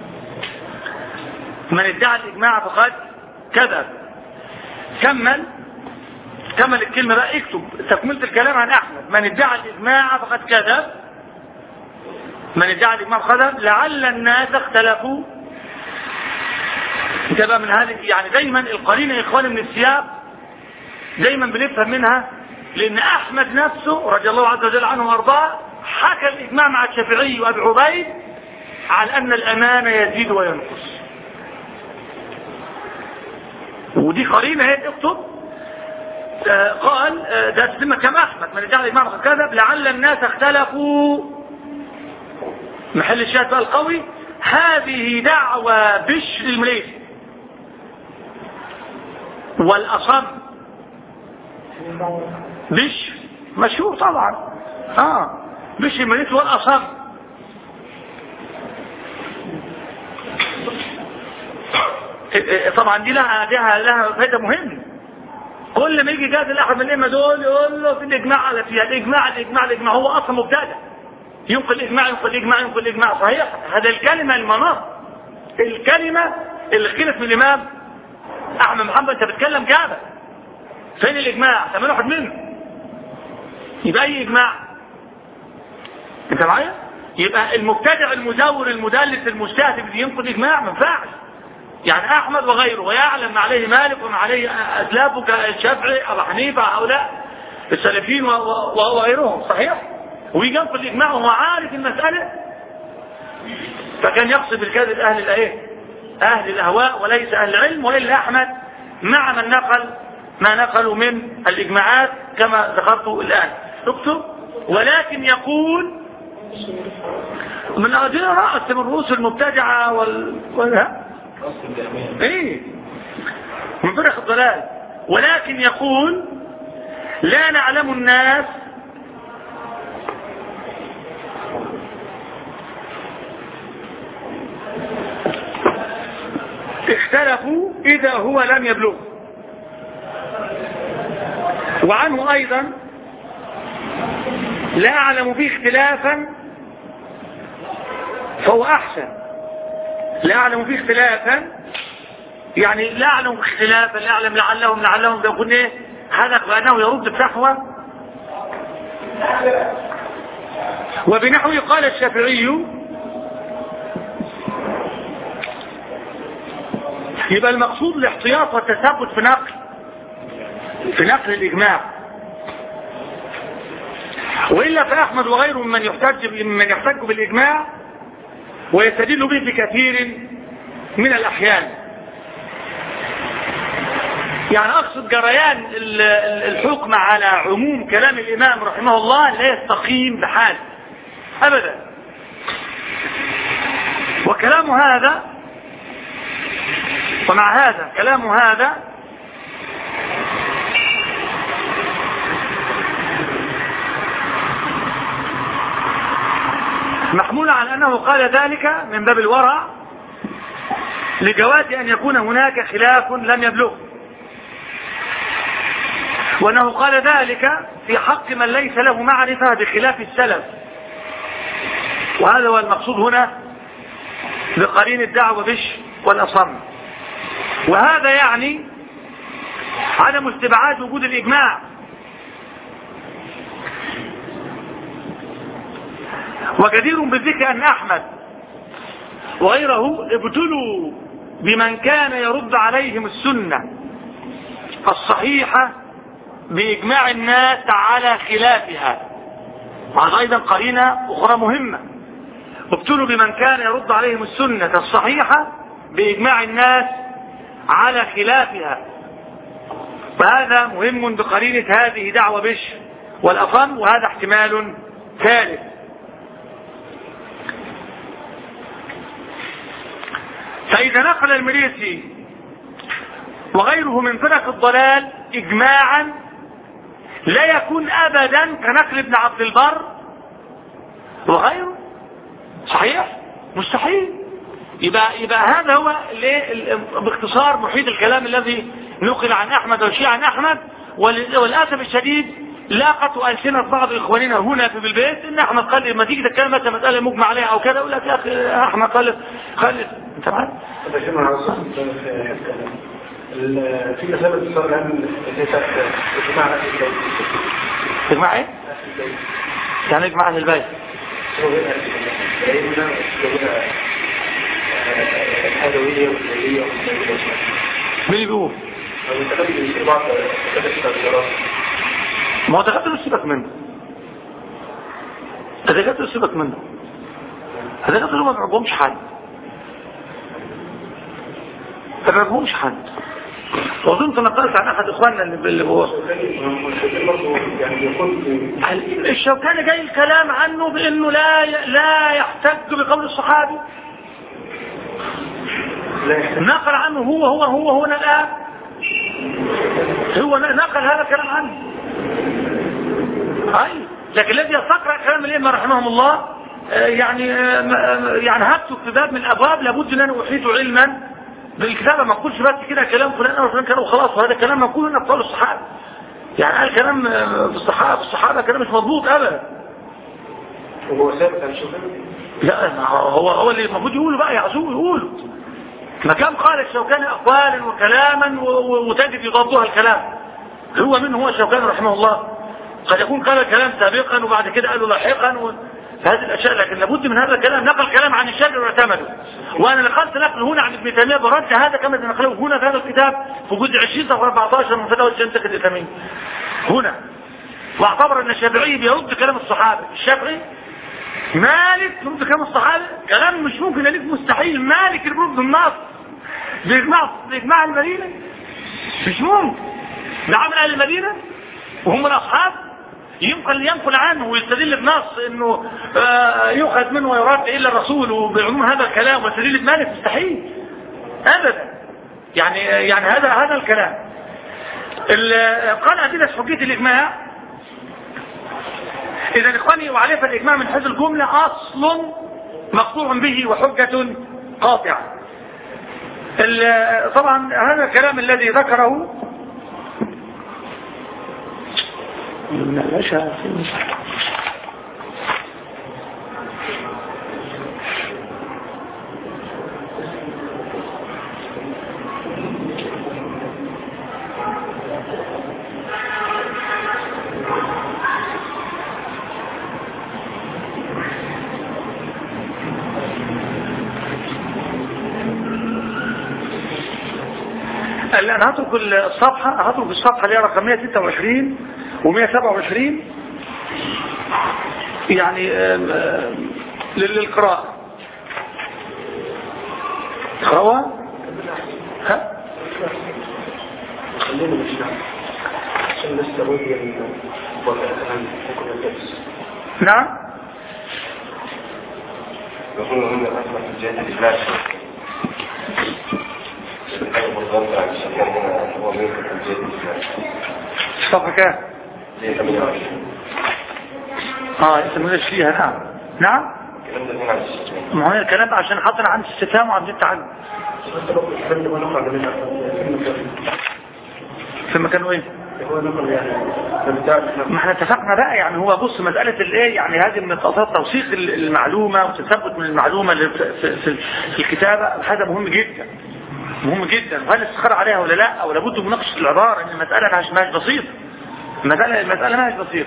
من ادعى الاجماع فقد كذب. كمل كمل الكلمه بقى، اكتب تكمله الكلام عن احمد، من ادعى الاجماع فقد كذب، من ادعى الاجماع فقد كذب لعل الناس اختلفوا. انت بقى من هذه يعني دايما القرينه يا اخواني من السياق دايما بنفهم منها، لان احمد نفسه رضي الله عز وجل عنه وارضاه حكى الاجماع مع الشافعي وابي عبيد على ان الامانه يزيد وينقص، ودي قرينه هي تكتب. آه قال آه ده تسمى كما احمد من ادعى الاجماع فقد كذب لعل الناس اختلفوا. محل الشاهد بقى القوي، هذه دعوى بشر المليسي والأصم. بشر مشهور طبعا، اه بشر المليسي والأصم. طبعا دي لها لها لها فائده مهمه. كل ما يجي جاد الاحد من الائمه دول يقول له في الاجماع على فيها الاجماع الاجماع الاجماع هو اصلا مبتدع، ينقل الاجماع ينقل الاجماع ينقل الاجماع صحيح. هذا الكلمه المناط الكلمه اللي خلت من الامام احمد محمد، انت بتتكلم كعبه فين الاجماع؟ ثمانية واحد منه يبقى اي اجماع؟ انت معايا؟ يبقى المبتدع المزور المدلس المجتهد اللي ينقل الاجماع ما ينفعش. يعني احمد وغيره ويعلم ما عليه مالك وما عليه اسلافه كالشافعي ابو حنيفه هؤلاء السلفيين وغيرهم صحيح، ويجي ينقل الاجماع وهو عارف المساله، فكان يقصد بالكذب اهل الايه؟ اهل الاهواء وليس اهل العلم. والا احمد مع من نقل ما نقلوا من الاجماعات كما ذكرت الان. اكتب ولكن يقول من اجل راس من رؤوس المبتدعه وال, وال... ايه من فرق الضلال، ولكن يقول لا نعلم الناس اختلفوا اذا هو لم يبلغ. وعنه ايضا لا اعلم فيه اختلافا فهو احسن. لا اعلم فيه اختلافا يعني لا اعلم اختلافا، لا اعلم لعلهم لعلهم بيقول ايه هذا بانه يرد الفحوى. وبنحوه قال الشافعي يبقى المقصود الاحتياط والتثبت في نقل في نقل الاجماع. والا فاحمد وغيره من يحتج من يحتج بالاجماع ويستدل به في كثير من الاحيان. يعني أقصد جريان الحكم على عموم كلام الإمام رحمه الله لا يستقيم بحال أبدا. وكلام هذا ومع هذا كلام هذا محمول على أنه قال ذلك من باب الورع لجواز أن يكون هناك خلاف لم يبلغ، وأنه قال ذلك في حق من ليس له معرفة بخلاف السلف، وهذا هو المقصود هنا بقرين الدعوة بش والأصم. وهذا يعني عدم استبعاد وجود الإجماع. وجدير بالذكر أن أحمد وغيره ابتلوا بمن كان يرد عليهم السنة الصحيحة بإجماع الناس على خلافها. وهذا أيضا قرينة أخرى مهمة، ابتلوا بمن كان يرد عليهم السنة الصحيحة بإجماع الناس على خلافها. وهذا مهم بقرينة هذه دعوة بش والأصم، وهذا احتمال ثالث. فإذا نقل المريسي وغيره من فرق الضلال إجماعا لا يكون أبدا كنقل ابن عبد البر وغيره. صحيح؟ مستحيل. يبقى, يبقى هذا هو باختصار محيط الكلام الذي نقل عن أحمد والشيعة عن أحمد. وللأسف الشديد لاقت ألسنة بعض إخواننا هنا في البيت إن أحمد قال لما تيجي تتكلم مثلا مسألة مجمع عليها أو كذا يقول لك يا أخي أحمد قال قال أنت معايا؟ في مسألة الصلاة الآن اجماع أهل البيت. اجماع إيه؟ يعني اجماع أهل البيت. الحلوية والليلية والليلية. مين اللي بيقول؟ ما هو تغطي سيبك منه. تغطي سيبك منه. تغطي ما بيعجبهمش حد. ما بيعجبهمش حد. وظنت نقلت عن احد اخواننا اللي هو الشوكاني جاي الكلام عنه بانه لا لا يحتج بقول الصحابي. نقل عنه هو هو هو هنا الان هو نقل هذا الكلام عنه. اي لكن الذي يستقرأ كلام الائمه رحمهم الله يعني يعني هاتوا في باب من الابواب لابد ان انا احيط علما بالكتابة. ما اقولش بس كده كلام فلان او فلان كلام وخلاص، وهذا كلام مقول ان ابطال الصحابه. يعني قال كلام في الصحابه في الصحابه كلام مش مضبوط ابدا. هو ثابت عن الشوكاني؟ لا هو هو اللي المفروض يقوله بقى، يعزوه يقولوا. ما كان قال الشوكاني اقوالا وكلاما وتجد يضادها الكلام. هو من هو الشوكاني رحمه الله؟ قد يكون قال الكلام سابقا وبعد كده قالوا لاحقا و... هذه الاشياء، لكن لابد من هذا الكلام. نقل كلام عن الشافعي واعتمده، وانا نقلت نقل هنا عن ابن تيميه برد هذا كما نقله هنا في هذا الكتاب في جزء عشرين صفحه أربعة عشر من فتاوى الشمسك الاسلاميه هنا. واعتبر ان الشافعي بيرد كلام الصحابه. الشافعي مالك يرد كلام الصحابه، كلام مش ممكن يليق، مستحيل. مالك يرد النص باجماع باجماع المدينه، مش ممكن. ده عمل اهل المدينه وهم الاصحاب ينقل ينقل عنه ويستدل بنص انه آه يؤخذ منه ويرد الا الرسول وبعموم هذا الكلام ويستدل بمالك، مستحيل ابدا. يعني يعني هذا هذا الكلام. قال ادله حجيه الاجماع. اذا اخواني وعليه فالاجماع من حيث الجمله اصل مقطوع به وحجه قاطعه. طبعا هذا الكلام الذي ذكره من الأشياء الآن هترك الصفحة هترك الصفحة اللي هي رقم مئة وستة وعشرين ومئة وسبعة وعشرين يعني للقراءة. قراءة ها خلينا الإسلام عشان نستوي الحكم اللبس. نعم يقولون هنا أصلا في جهة الإفلاس الحكم الضرب عن الشكل هنا هو ممكن في جهة الإفلاس. صفحة كام؟ اه انت مالش فيها. نعم نعم ما هو الكلام ده عشان حاطين عند الستام وعند التعلم في مكان ايه؟ ما احنا اتفقنا بقى يعني. هو بص مسألة الايه يعني هذه من التوثيق توثيق المعلومة وتثبت من المعلومة اللي في, في, في الكتابة. هذا مهم جدا مهم جدا. وهل الاستخارة عليها ولا لا او لابد من مناقشة العبارة ان المسألة مش بسيطة. المسألة المسألة مش بسيطة.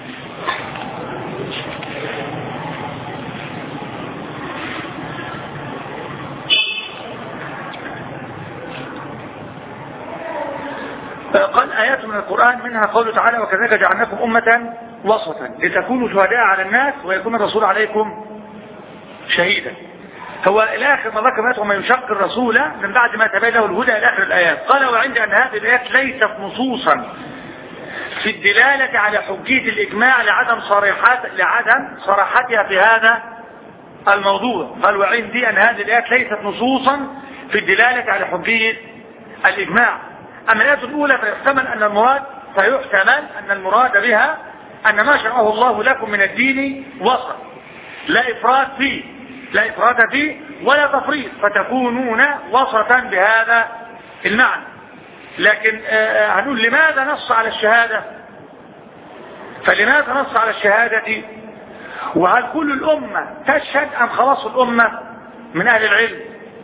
قال آيات من القرآن منها قوله تعالى وكذلك جعلناكم أمة وسطا لتكونوا شهداء على الناس ويكون الرسول عليكم شهيدا. هو إلى آخر ما ذكر وما يشق الرسول من بعد ما تبين له الهدى إلى آخر الآيات. قال وعندي أن هذه الآيات ليست نصوصا في الدلالة على حجية الإجماع لعدم صريحات لعدم صراحتها في هذا الموضوع. قال وعندي أن هذه الآيات ليست نصوصا في الدلالة على حجية الإجماع. أما الآية الأولى فيحتمل أن المراد فيحتمل أن المراد بها أن ما شرعه الله لكم من الدين وسط لا إفراط فيه لا إفراط فيه ولا تفريط فتكونون وسطا بهذا المعنى. لكن هنقول لماذا نص على الشهادة؟ فلماذا نص على الشهادة؟ وهل كل الأمة تشهد أم خلاص الأمة من أهل العلم؟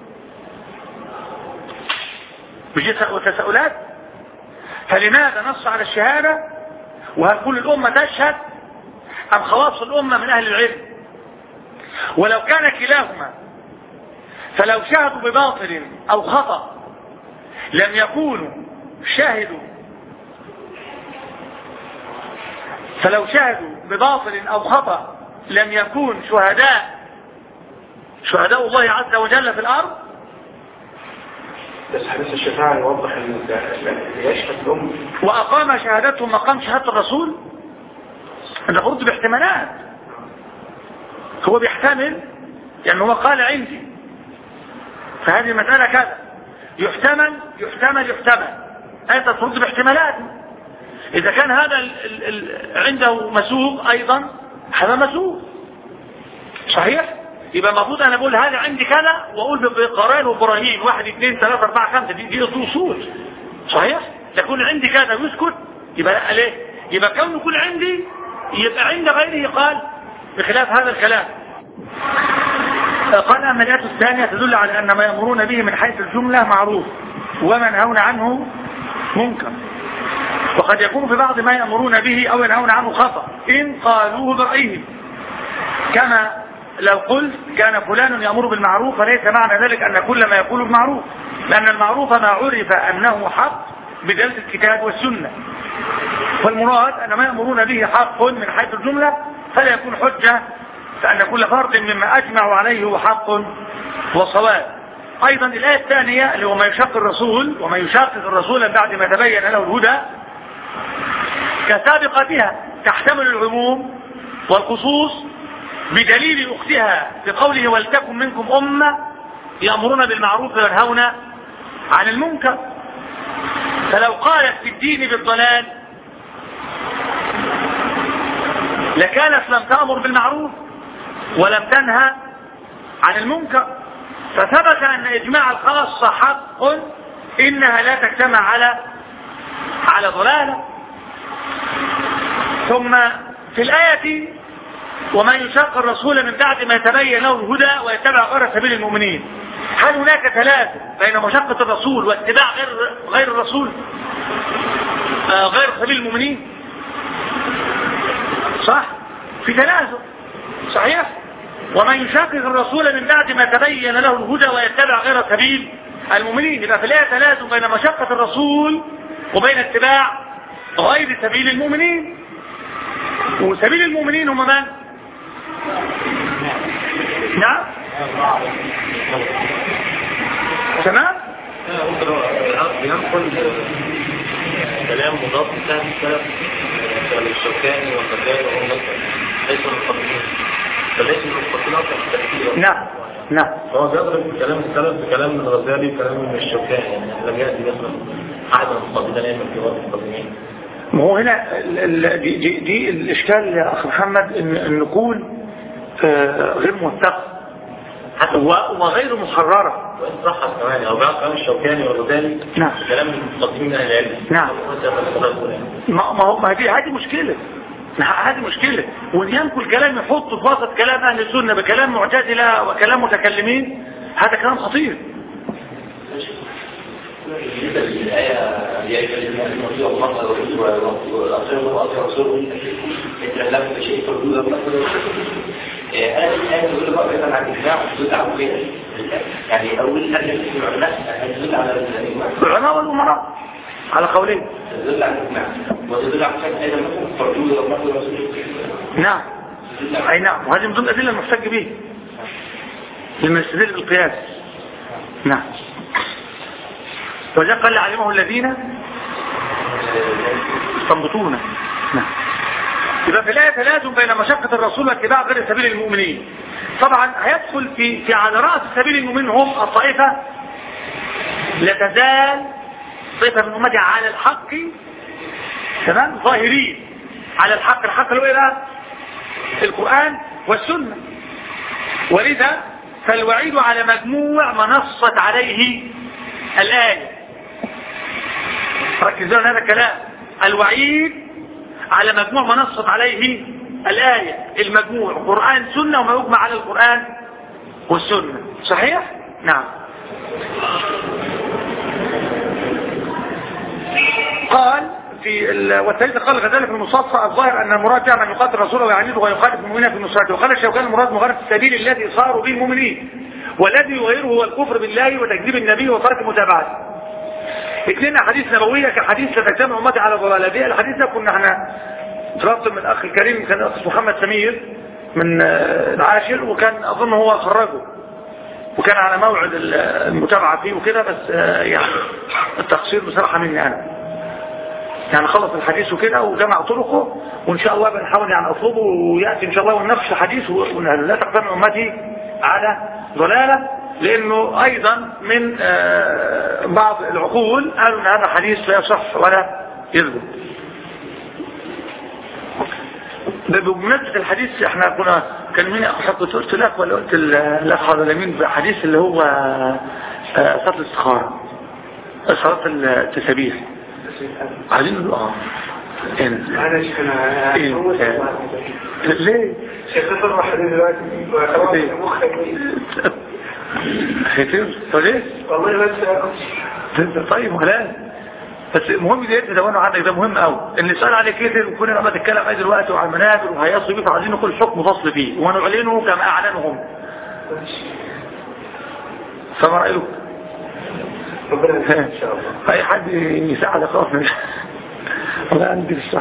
وتساؤلات. فلماذا نص على الشهادة وهل كل الأمة تشهد أم خواص الأمة من أهل العلم؟ ولو كان كلاهما فلو شهدوا بباطل أو خطأ لم يكونوا شهدوا فلو شهدوا بباطل أو خطأ لم يكون شهداء شهداء الله عز وجل في الأرض. بس حديث الشفاعة يوضح ان يشهد الأم وأقام شهادتهم مقام شهادة الرسول. أنا قلت باحتمالات. هو بيحتمل يعني هو قال عندي فهذه المسألة كذا يحتمل يحتمل يحتمل أنت ترد باحتمالات. إذا كان هذا ال ال ال عنده مسوق أيضا هذا مسوق صحيح. يبقى المفروض انا بقول هذا عندي كذا واقول بقرار وابراهيم واحد اثنين ثلاثة اربعة خمسة دي دي اصول صحيح. تكون عندي كذا ويسكت يبقى لا ليه؟ يبقى كونه يكون عندي يبقى عند غيره قال بخلاف هذا الكلام. قال اما الآية الثانية تدل على ان ما يأمرون به من حيث الجملة معروف وما ينهون عنه منكر. وقد يكون في بعض ما يأمرون به او ينهون عنه خطأ ان قالوه برأيهم. كما لو قلت كان فلان يأمر بالمعروف فليس معنى ذلك أن كل ما يقول بالمعروف لأن المعروف ما عرف أنه حق بدلالة الكتاب والسنة. فالمراد أن ما يأمرون به حق من حيث الجملة فلا يكون حجة فأن كل فرد مما أجمع عليه هو حق وصواب. أيضا الآية الثانية اللي هو ما يشاق الرسول وما يشاقق الرسول بعد ما تبين له الهدى كسابقتها تحتمل العموم والخصوص بدليل أختها بقوله ولتكن منكم أمة يأمرون بالمعروف وينهون عن المنكر. فلو قالت في الدين بالضلال لكانت لم تأمر بالمعروف ولم تنهى عن المنكر. فثبت أن إجماع الخاصة حق إنها لا تجتمع على على ضلالة. ثم في الآية وما يشاق الرسول من بعد ما يتبين له الهدى ويتبع غير سبيل المؤمنين. هل هناك تلازم بين مشقة الرسول واتباع غير غير الرسول آه غير سبيل المؤمنين؟ صح في تلازم صحيح. وما يشاقق الرسول من بعد ما تبين له الهدى ويتبع غير سبيل المؤمنين. يبقى في الآية تلازم بين مشقة الرسول وبين اتباع غير سبيل المؤمنين. وسبيل المؤمنين هم من؟ نعم تمام. كلام مضاد لفهم السلف الشوكاني والغزالي وهم مثلا ليسوا متفقين فليسوا متفقين اصلا في التفكير. نعم نعم. هو بيضرب كلام السلف بكلام الغزالي وكلام الشوكاني يعني لم يأتي مثلا أحد المتفقين يعمل في وقت التفقين. ما هو هنا دي, دي, دي الإشكال يا أخي محمد إن النقول غير موثقة وغير محررة وإن صحت كمان أو بعض كلام الشوكاني والغزالي نعم كلام المتقدمين أهل العلم. نعم. ما هو ما دي هذه مشكلة هذه مشكلة وإن ينقل كلام يحط في وسط كلام أهل السنة بكلام معتزلة وكلام متكلمين هذا كلام خطير. بالنسبة للآية يا أيها الذين آمنوا أطيعوا الله ورسوله وأطيعوا رسوله إن لم تشئوا فردوا لكم هذه الآية تدل بقى عن الإجماع وتدل على الخير يعني أول أن العلماء تدل على العلماء والأمراء على قولين تدل على الإجماع وتدل على الخير أيضا مثلا فردوا لكم ورسوله. نعم أي نعم وهذه من ضمن الأدلة المحتج به لما يستدل بالقياس. نعم. وذا قال علمه الذين يستنبطون. نعم. يبقى في الآية تلازم بين مشقة الرسول واتباع غير سبيل المؤمنين. طبعا هيدخل في في على رأس سبيل المؤمنين هم الطائفة لا تزال طائفة من أمتها على الحق تمام ظاهرين على الحق. الحق اللي هو ايه؟ القرآن والسنة. ولذا فالوعيد على مجموع ما نصت عليه الآية. ركزوا على هذا الكلام. الوعيد على مجموع ما نصت عليه الآية. المجموع قرآن سنة وما يجمع على القرآن والسنة. صحيح؟ نعم. قال في والثالث قال كذلك في المصفى الظاهر أن المراد جاء من يقاتل رسوله ويعنيده ويخالف المؤمنين في نصرته. وقال الشوكاني المراد مغاربة السبيل الذي صاروا به المؤمنين والذي يغيره هو الكفر بالله وتكذيب النبي وترك متابعته. اثنين حديث نبوية كحديث لتجتمع أمتي على ضلالة. دي الحديث ده كنا احنا طلبت من الأخ الكريم كان الأخ محمد سمير من العاشر وكان أظن هو خرجه وكان على موعد المتابعة فيه وكده بس يعني التقصير بصراحة مني أنا يعني خلص الحديث وكده وجمع طرقه وإن شاء الله بنحاول يعني أطلبه ويأتي إن شاء الله ونناقش الحديث ونقول لا تجتمع أمتي على ضلالة لأنه أيضا من بعض العقول قالوا أن هذا حديث لا يصح ولا يثبت. بمناسبة الحديث احنا كنا كان مين قلت قلت لك ولا قلت الأخ هذا اليمين بحديث اللي هو صلاة الاستخارة صلاة التسبيح عايزين نقول اه انا شكنا ليه شيخ صرح دلوقتي مخك خير طيب والله بس طيب ولا بس المهم ده يتدونوا عنك ده مهم قوي ان السؤال عليه كتير وكنا لما تتكلم عليه دلوقتي وعلى المنابر وهيصل بيه فعايزين نقول حكم فصل فيه ونعلنه كما اعلنهم. فما رايك؟ ربنا ان شاء الله اي حد يساعد خلاص الله عندي الصح.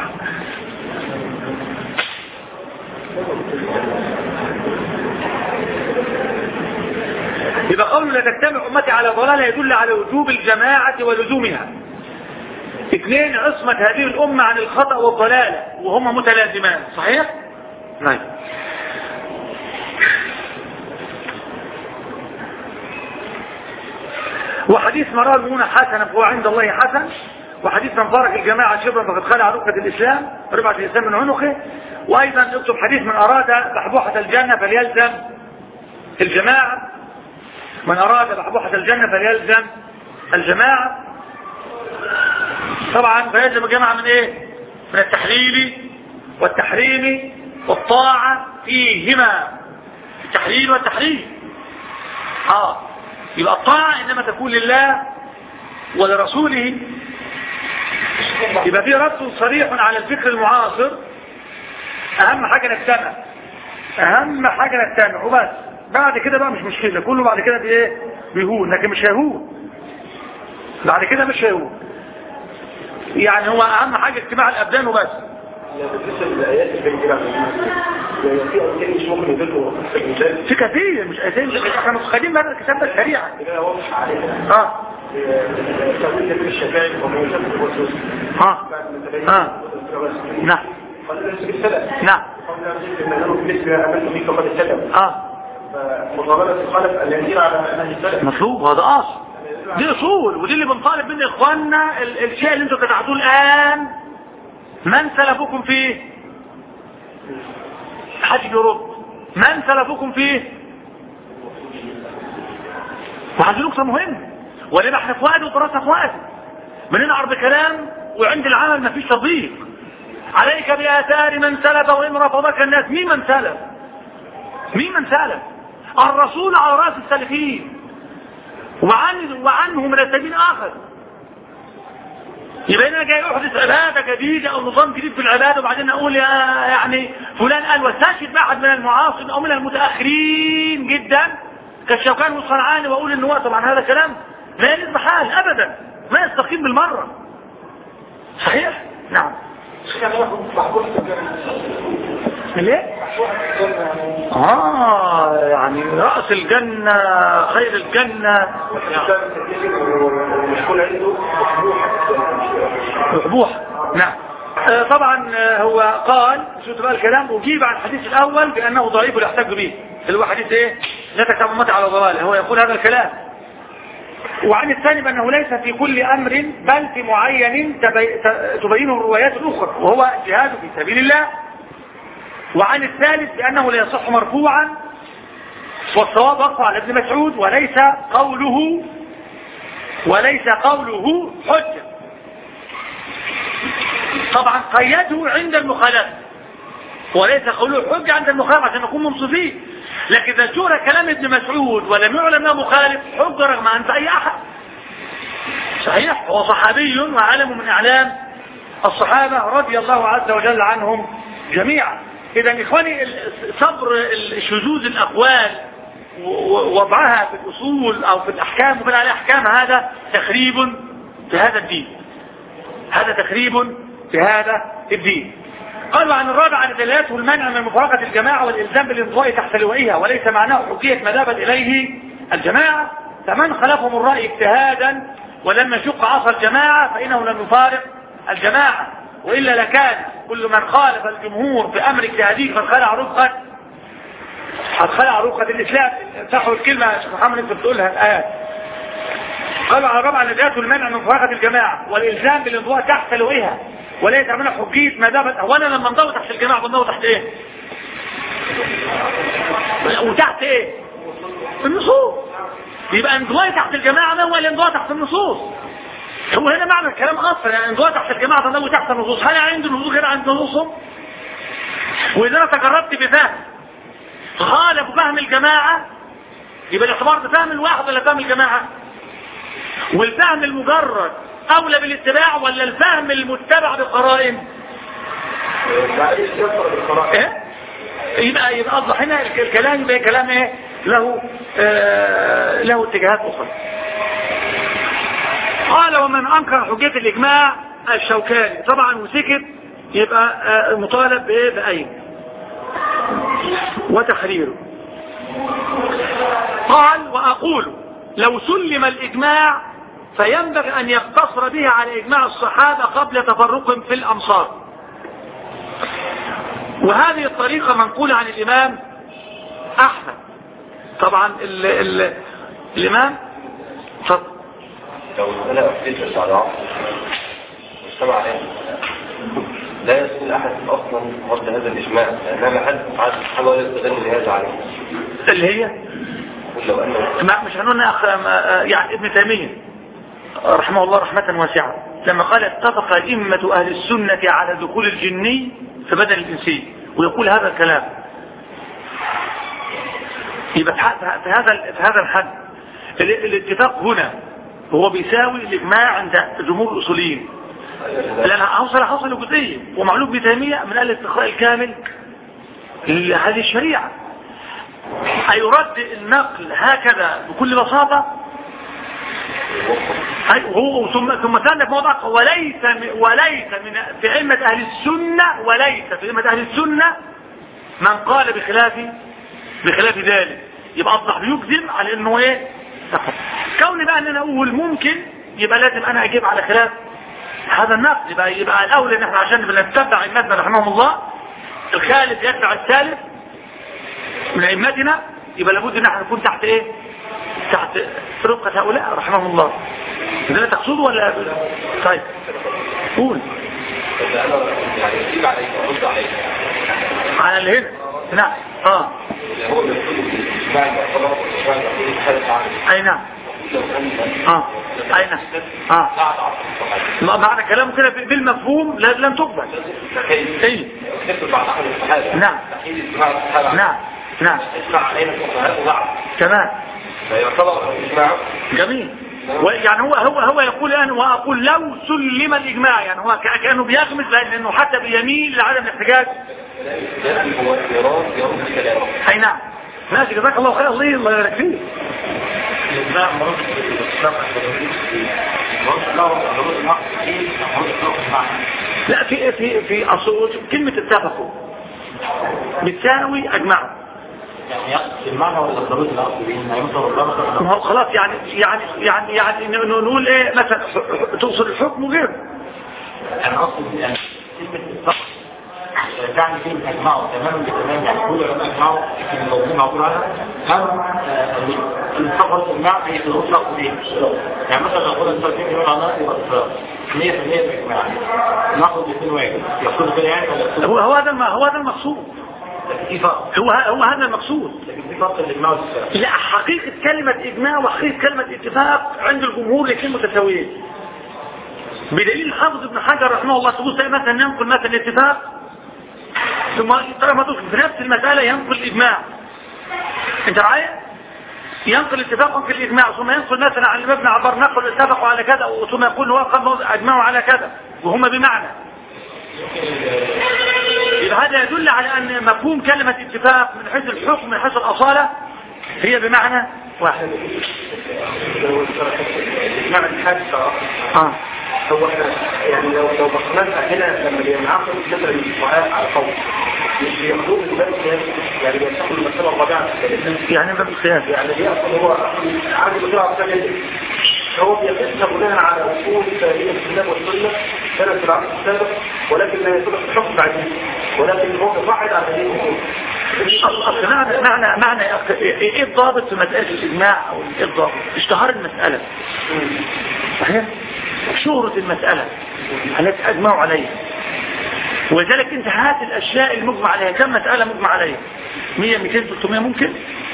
يبقى قوله لا تجتمع امتي على ضلاله يدل على وجوب الجماعه ولزومها. اثنين عصمة هذه الامه عن الخطأ والضلاله وهما متلازمان. صحيح؟ نعم. وحديث مرار المؤمنون حسنا فهو عند الله حسن. وحديث من فارق الجماعة شبرا فقد خلع ركبة الإسلام ربعة الإسلام من عنقه. وأيضا يكتب حديث من أراد بحبوحة الجنة فليلزم الجماعة. من أراد بحبوحة الجنة فليلزم الجماعة. طبعا فيلزم الجماعة من إيه؟ من التحليل والتحريم والطاعة فيهما. التحليل والتحريم آه يبقى الطاعة إنما تكون لله ولرسوله. يبقى في رد صريح على الفكر المعاصر. أهم حاجة نجتمع أهم حاجة نجتمع وبس. بعد كده بقى مش مشكلة كله بعد كده بإيه بيهون لكن مش هيهون بعد كده مش هيهون يعني هو أهم حاجة اجتماع الأبدان وبس. في كثير مش أساسين احنا متخيلين بقى الكتاب ده شريعة اه ها ها نعم نعم اه مطالبة الخلف أن يسير على منهج السلف مطلوب، هذا اصل، دي اصول، ودي اللي بنطالب من اخواننا. الشيء اللي انتوا كتعطوه الان من سلفكم فيه؟ حد يرد من سلفكم فيه؟ وهذه نقطة مهمة، ولما احنا في وقت ودراسة في وقت بننعر بكلام وعند العمل ما فيش تطبيق. عليك بآثار من سلف وإن رفضك الناس. مين من سلف؟ مين من سلف؟ الرسول على رأس السلفين، وعن وعنه من السبيل آخر. يبقى انا جاي احدث عبادة جديدة او نظام جديد في العبادة وبعدين اقول يا يعني فلان قال، واستشهد باحد من المعاصرين او من المتاخرين جدا كالشوكاني والصنعاني واقول ان هو طبعا هذا كلام لا يليق بحال ابدا، ما يستقيم بالمرة. صحيح؟ نعم. ليه؟ اه يعني رأس الجنة خير الجنة أحبوح. نعم. آه طبعا آه هو قال شو بقى الكلام، أجيب عن الحديث الأول بأنه ضعيف ولا يحتج به، اللي هو حديث إيه؟ لا تكتمت على ضلاله، هو يقول هذا الكلام. وعن الثاني بأنه ليس في كل أمر بل في معين تبينه الروايات الأخرى وهو جهاد في سبيل الله. وعن الثالث بأنه لا يصح مرفوعا، والصواب وقف على ابن مسعود وليس قوله وليس قوله حجة. طبعا قيده عند المخالفة، وليس قوله حجة عند المخالفة عشان نكون منصفين. لكن إذا جرى كلام ابن مسعود ولم يعلم انه مخالف حجة رغم أنت أي أحد. صحيح، هو صحابي وعلم من أعلام الصحابة رضي الله عز وجل عنهم جميعا. إذا إخواني صبر شذوذ الأقوال ووضعها في الأصول أو في الأحكام وبناء على أحكام هذا تخريب في هذا الدين، هذا تخريب في هذا الدين. قالوا عن الرابع عن دلالته المنع من مفارقة الجماعة والإلزام بالانضواء تحت لوائها، وليس معناه حجية ما ذهبت إليه الجماعة، فمن خلفهم الرأي اجتهادا ولم يشق عصا الجماعة فإنه لم يفارق الجماعة، وإلا لكان كل من خالف الجمهور بأمر اجتهادي قد خلع رفقة قد خلع رفقة الإسلام. صحوا الكلمة يا شيخ محمد انت بتقولها الآن. قالوا على الرابع عن دلالته المنع من مفارقة الجماعة والإلزام بالانضواء تحت لوائها، ولا يتعمل حجية ما دامت. وانا لما انضوي تحت الجماعة بنضوي تحت ايه؟ وتحت ايه؟ النصوص. يبقى انضواء تحت الجماعة ده هو الانضواء تحت النصوص. هو هنا معنى الكلام اصلا، يعني انضواء تحت الجماعة تنضوي تحت النصوص. هل عند النصوص غير عند نصوصهم؟ واذا انا تجربت بفهم خالف فهم الجماعة يبقى الاعتبار بفهم الواحد ولا فهم الجماعة؟ والفهم المجرد اولى بالاتباع ولا الفهم المتبع بالقرائن؟ ايه؟ يبقى يبقى اصبح هنا الكلام يبقى كلام ايه؟ له آه له اتجاهات اخرى. قال ومن انكر حجية الاجماع الشوكاني طبعا وسكت يبقى آه مطالب بايه؟ باين وتحريره. قال واقول لو سلم الاجماع فينبغي أن يقتصر به على إجماع الصحابة قبل تفرقهم في الأمصار، وهذه الطريقة منقولة عن الإمام أحمد. طبعا ال ال الإمام فضل لو المسألة أفتلت على عصر والسمع عليه لا يسأل أحد أصلا رد هذا الإجماع، لأنما حد عاد حاول يستدل لهذا عليه اللي هي لو أنه ما مش هنقول يعني ابن تيمية رحمه الله رحمة واسعة لما قال اتفق أئمة أهل السنة على دخول الجني في بدن الإنسي، ويقول هذا الكلام يبقى في هذا في هذا الحد الاتفاق هنا هو بيساوي الإجماع عند جمهور الأصوليين، لأن حصل حصل جزئية ومعلوم ابن تيمية من الاستقراء الكامل لهذه الشريعة. هيرد النقل هكذا بكل بساطة هو ثم ثم ثاني في موضع وليس وليس من في أئمة أهل السنة وليس في أئمة أهل السنة من قال بخلاف بخلاف ذلك، يبقى أصبح بيكذب على إنه إيه؟ كوني بقى أن أنا أقول ممكن يبقى لازم أنا أجيب على خلاف هذا النقد. يبقى, يبقى الاول ان احنا عشان بنتبع ائمتنا رحمهم الله الخالف يتبع الثالث من ائمتنا، يبقى لابد ان احنا نكون تحت ايه؟ تحت رقة هؤلاء رحمهم الله. ده تقصده ولا؟ طيب قول. يعني يجيب عليك ويرد عليك على اللي هنا. نعم. اه هو اي نعم. اه اي نعم. اه معنى كلامه كده بالمفهوم لم تقبل. اي نعم نعم نعم تمام. جميل. يعني هو هو هو يقول انا واقول لو سلم الاجماع، يعني هو كانه بيغمز لانه حتى بيميل لعدم الاحتجاج. اي نعم ماشي جزاك الله خير. الله الله يبارك فيك. لا في في في اصول كلمه اتفقوا بالثانوي اجمعوا، يعني يقصد المعنى ولا الضروري الاصليين؟ ما هو خلاص يعني يعني يعني يعني نقول ايه مثلا توصل الحكم غير انا اقصد يعني كلمه الصح يعني كلمه اجمعوا تماما بتمام، يعني كل العلماء اجمعوا في الموضوع معقول عنها هم الصفر المعنى هي الغرفه دي. يعني مثلا لو قلنا الصفر يقول عنها يبقى مية في المية باجماع ناخد الاثنين واحد يقصد كده يعني ولا هو هو هذا هو هذا المقصود. هو هو هذا المقصود. لا حقيقة كلمة إجماع وحقيقة كلمة اتفاق عند الجمهور الاثنين متساويين، بدليل حافظ ابن حجر رحمه الله تقول مثلا ينقل مثلا الاتفاق ثم طالما في نفس المسألة ينقل الإجماع. انت رايح ينقل اتفاقا في الإجماع ثم ينقل مثلا عن ابن عبار نقل اتفقوا على كذا ثم يقول هو قد أجمعوا على كذا وهم بمعنى. هذا يدل على أن مفهوم كلمة اتفاق من حيث الحكم من حيث الأصالة هي بمعنى واحد. معنى الحادثة اه هو احنا يعني لو لو بصناها هنا لما بينعقد مثلا الفقهاء على قول مش بياخدوه من باب القياس، يعني بياخدوا المسألة الرابعة يعني باب القياس يعني بياخد هو عادي بسرعة ثانية هو بيقيسها بناء على أصول ثانية في الكتاب والسنة كانت في العصر السابق، ولكن لا يصدق الحكم بعدين، ولكن هو واحد على هذه الأصول. معنى معنى معنى ايه الضابط في مسألة الإجماع او ايه الضابط؟ اشتهار المسألة صحيح؟ شهرة المسألة التي أجمعوا عليها، وذلك انت هات الأشياء المجمع عليها كم مسألة مجمع عليها؟ مية مئتين ثلاثمائة ممكن؟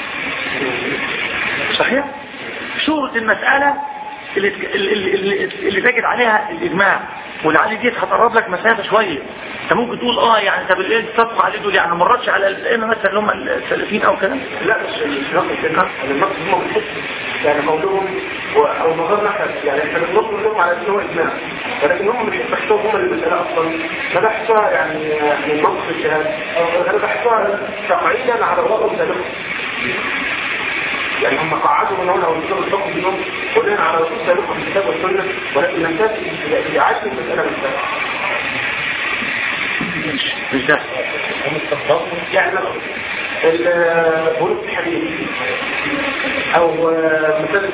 صحيح؟ شهرة المسألة اللي, اللي, اللي تجد عليها الإجماع والعلي دي هتقرب لك مسافة شوية. انت ممكن تقول اه يعني طب اللي تطبق عليه دول يعني مرتش على الائمه مثلا اللي هم السلفيين او كده. لا مش مش النقص هم بيحس يعني قولهم او نظرنا يعني احنا بننظر لهم على انه اجماع، ولكن هم مش بيحسوا هم المساله اصلا ما بحثوها يعني من نقص الجهاد انا بحثوها تقعيدا على الوضع السابق. يعني هم قاعدوا من هنا ونظام الحكم بينهم ولنا على وصول سابقا في الكتاب والسنه، ولكن لم تاتي في عشر المساله نفسها. مش ده يعني البنوك الحديث او مسألة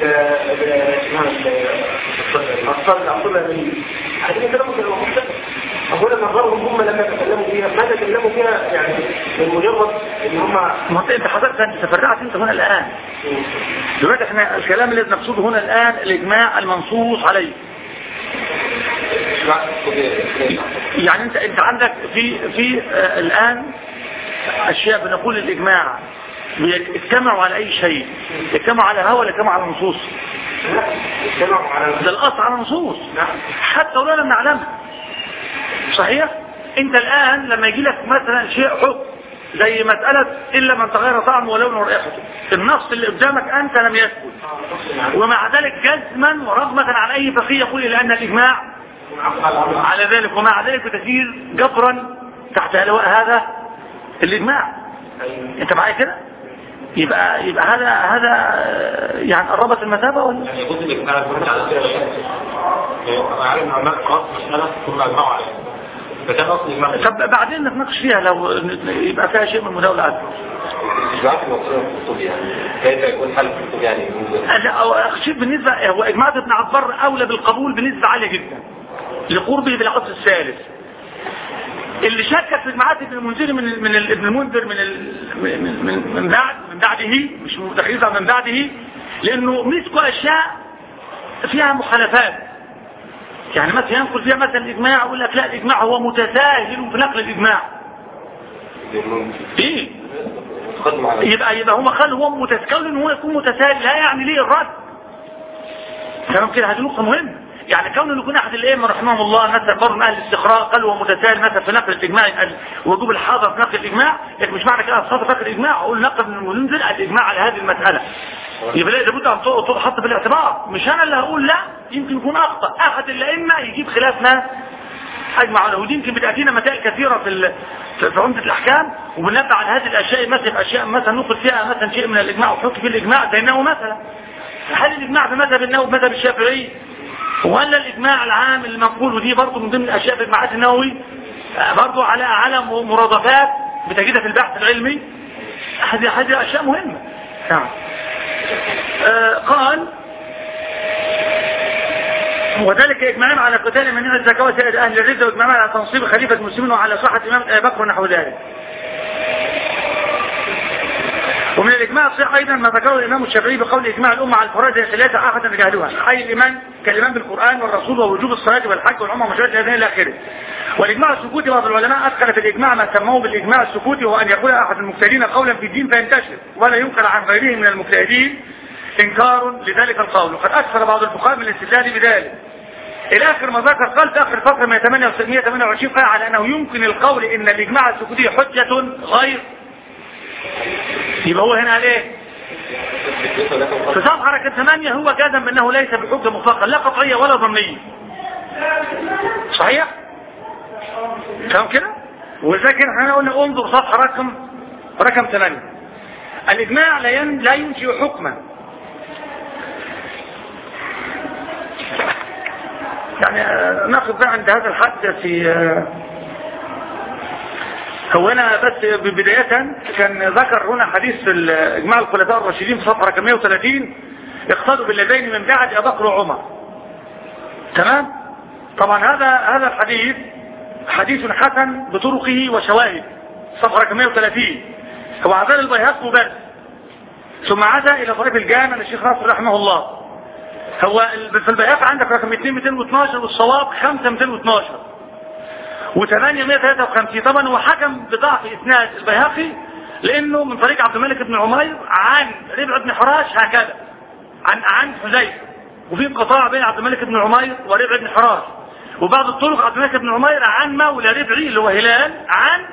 الأصل الأصل الأمنية هذه كلامهم كانوا مختلف. أولا نظرهم هم لما تكلموا فيها ما تكلموا فيها يعني من مجرد ان هم ما انت حضرتك انت تفرعت انت هنا الآن دلوقتي احنا الكلام اللي نقصده هنا الآن الإجماع المنصوص عليه. يعني انت انت عندك في في آه الآن اشياء بنقول الاجماع يجتمعوا على اي شيء، يجتمعوا على هوى ولا يجتمعوا على نصوص؟ ده الاصل على نصوص حتى ولا لم نعلمها. صحيح؟ انت الان لما يجي لك مثلا شيء حكم زي مسألة الا من تغير طعمه ولونه ورائحته، النص اللي قدامك انت لم يثبت ومع ذلك جزما ورغمة عن اي فقيه يقول لان الاجماع على ذلك، ومع ذلك بتسير جبرا تحت لواء هذا الإجماع. انت معايا كده؟ يبقى يبقى هذا هذا يعني قربت المثابة ولا؟ يعني يقول الإجماع يكون على أنا عارف إن هناك قاس مسألة ثم أجمعوا عليها فكان أصل الإجماع. طب بعدين نتناقش فيها لو يبقى فيها شيء من المداولة عنه. مش عارف المقصود الكتب يعني كيف يكون حل الكتب يعني؟ لا شيء بالنسبة هو إجماع ابن عبار أولى بالقبول بنسبة عالية جدا. لقربه بالعصر الثالث. اللي شكك في اجماعات ابن المنذر من من ابن المنذر من من من, من بعد من بعده مش متخيل من بعده، لانه مسكوا اشياء فيها مخالفات. يعني مثلا ينقل فيها مثلا الاجماع يقول لك لا الاجماع هو متساهل في نقل الاجماع. ايه يبقى يبقى هم خلوا هو متساهل ان هو يكون متساهل لا يعني ليه الرد. كلام كده هذه نقطه مهمه. يعني كون يكون احد الائمه رحمهم الله مثلا برضه من اهل الاستقراء قالوا هو متساهل مثلا في نقل الاجماع وجوب الحاضر في نقل الاجماع، لكن مش معنى كده الحاضر في نقل الاجماع اقول نقل من المنزل الاجماع على هذه المساله. يبقى لابد ان تحط في الاعتبار، مش انا اللي هقول لا، يمكن يكون اخطا احد الائمه يجيب خلاف ما اجمع عليه. ودي يمكن بتاتينا مسائل كثيره في في عمده الاحكام، وبنبدا على هذه الاشياء مثلا اشياء مثلا نقل فيها مثلا شيء من الاجماع وحط فيه الاجماع زي النووي مثلا. هل الاجماع في مذهب النووي مذهب الشافعي ولا الاجماع العام المنقول؟ ودي برضه من ضمن الاشياء في اجماعات النووي برضه على على مرادفات بتجدها في البحث العلمي. هذه هذه اشياء مهمه. نعم. آه قال وذلك اجماعهم على قتال منع الزكاه وسائر اهل الرده، واجماعهم على تنصيب خليفه المسلمين وعلى صحه امام ابي بكر ونحو ذلك. ومن الاجماع الصحيح ايضا ما ذكره الامام الشافعي بقول اجماع الامه على الفرائض ثلاثه احدا رجالها، اي الايمان كالايمان بالقران والرسول ووجوب الصلاه والحج والعمره ومشاهده الاذان الى اخره. والاجماع السكوتي بعض العلماء ادخل في الاجماع ما سموه بالاجماع السكوتي، وهو ان يقول احد المجتهدين قولا في الدين فينتشر ولا ينكر عن غيره من المجتهدين انكار لذلك القول. وقد اكثر بعض الفقهاء من الاستدلال بذلك الى اخر ما ذكر. قال في اخر فقره مئة وثمانية وعشرين قال على انه يمكن القول ان الاجماع السكوتي حجه غير. يبقى هو هنا عليه في صفحه رقم ثمانية هو جازم بانه ليس بحجه مطلقه لا قطعيه ولا ظنيه. صحيح كلام كده. ولذلك احنا قلنا انظر صفحه رقم رقم ثمانية. الاجماع لا ين... لا ينشئ حكما. يعني ناخذ بقى عند هذا الحد في هو هنا بس بداية كان ذكر هنا حديث في اجماع الخلفاء الراشدين في صفحة رقم مئة وثلاثين اقتدوا بالذين من بعد ابي بكر وعمر. تمام. طبعا هذا هذا الحديث حديث حسن بطرقه وشواهد صفحة رقم مئة وثلاثين. هو عزل البيهقي بس ثم عاد الى طريق الجامع للشيخ ناصر رحمه الله. هو في البيهقي عندك رقم اثنين مئتين واثناشر والصواب خمسة مئتين واثناشر وثمانية مئة وثلاثة وخمسين. طبعا هو حكم بضعف اسناد البيهقي لانه من طريق عبد الملك بن عمير عن ربع بن حراش هكذا عن عن حذيفه، وفي انقطاع بين عبد الملك بن عمير وربع بن حراش. وبعض الطرق عبد الملك بن عمير عن مولى ربعي اللي هو هلال عن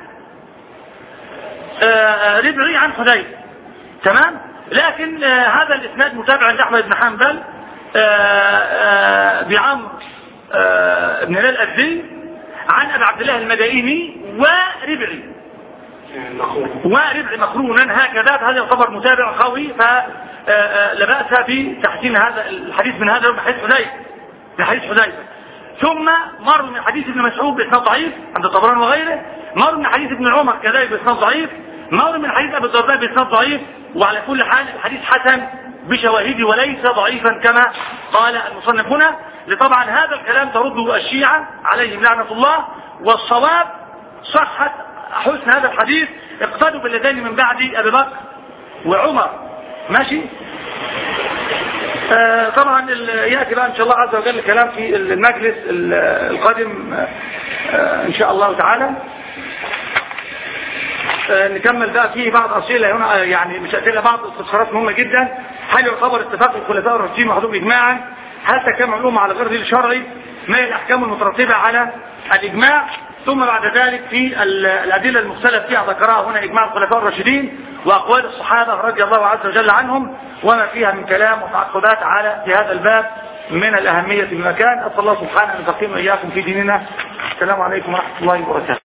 آه ربعي عن حذيفه. تمام. لكن آه هذا الاسناد متابع عند احمد بن حنبل بعمر بن هلال الأزدي عن ابي عبد الله المدائني وربعي وربعي مقرونا هكذا. هذا يعتبر متابع قوي فلا بأس بتحسين هذا الحديث من هذا حديث حذيفه من حديث حذيفه. ثم مر من حديث ابن مسعود بإسناد ضعيف عند الطبراني وغيره، مر من حديث ابن عمر كذلك بإسناد ضعيف، مر من حديث ابي الدرداء بإسناد ضعيف. وعلى كل حال الحديث حسن بشواهده وليس ضعيفا كما قال المصنف هنا. لطبعا هذا الكلام ترده الشيعة عليهم لعنة الله، والصواب صحة حسن هذا الحديث اقتدوا بالذين من بعد ابي بكر وعمر. ماشي. آه طبعا يأتي بقى ان شاء الله عز وجل الكلام في المجلس القادم آه ان شاء الله تعالى. آه نكمل بقى فيه بعض أسئلة هنا، يعني مش أسئلة، بعض استفسارات مهمة جدا. هل يعتبر اتفاق الخلفاء الراشدين محدود إجماعا؟ هل تكامل الأمة على غير دليل شرعي؟ ما هي الأحكام المترتبة على الإجماع؟ ثم بعد ذلك في الأدلة المختلف فيها ذكرها هنا إجماع الخلفاء الراشدين وأقوال الصحابة رضي الله عز وجل عنهم وما فيها من كلام وتعقبات على في هذا الباب من الأهمية بمكان. أسأل الله سبحانه أن يفقهنا وإياكم في ديننا. السلام عليكم ورحمة الله وبركاته.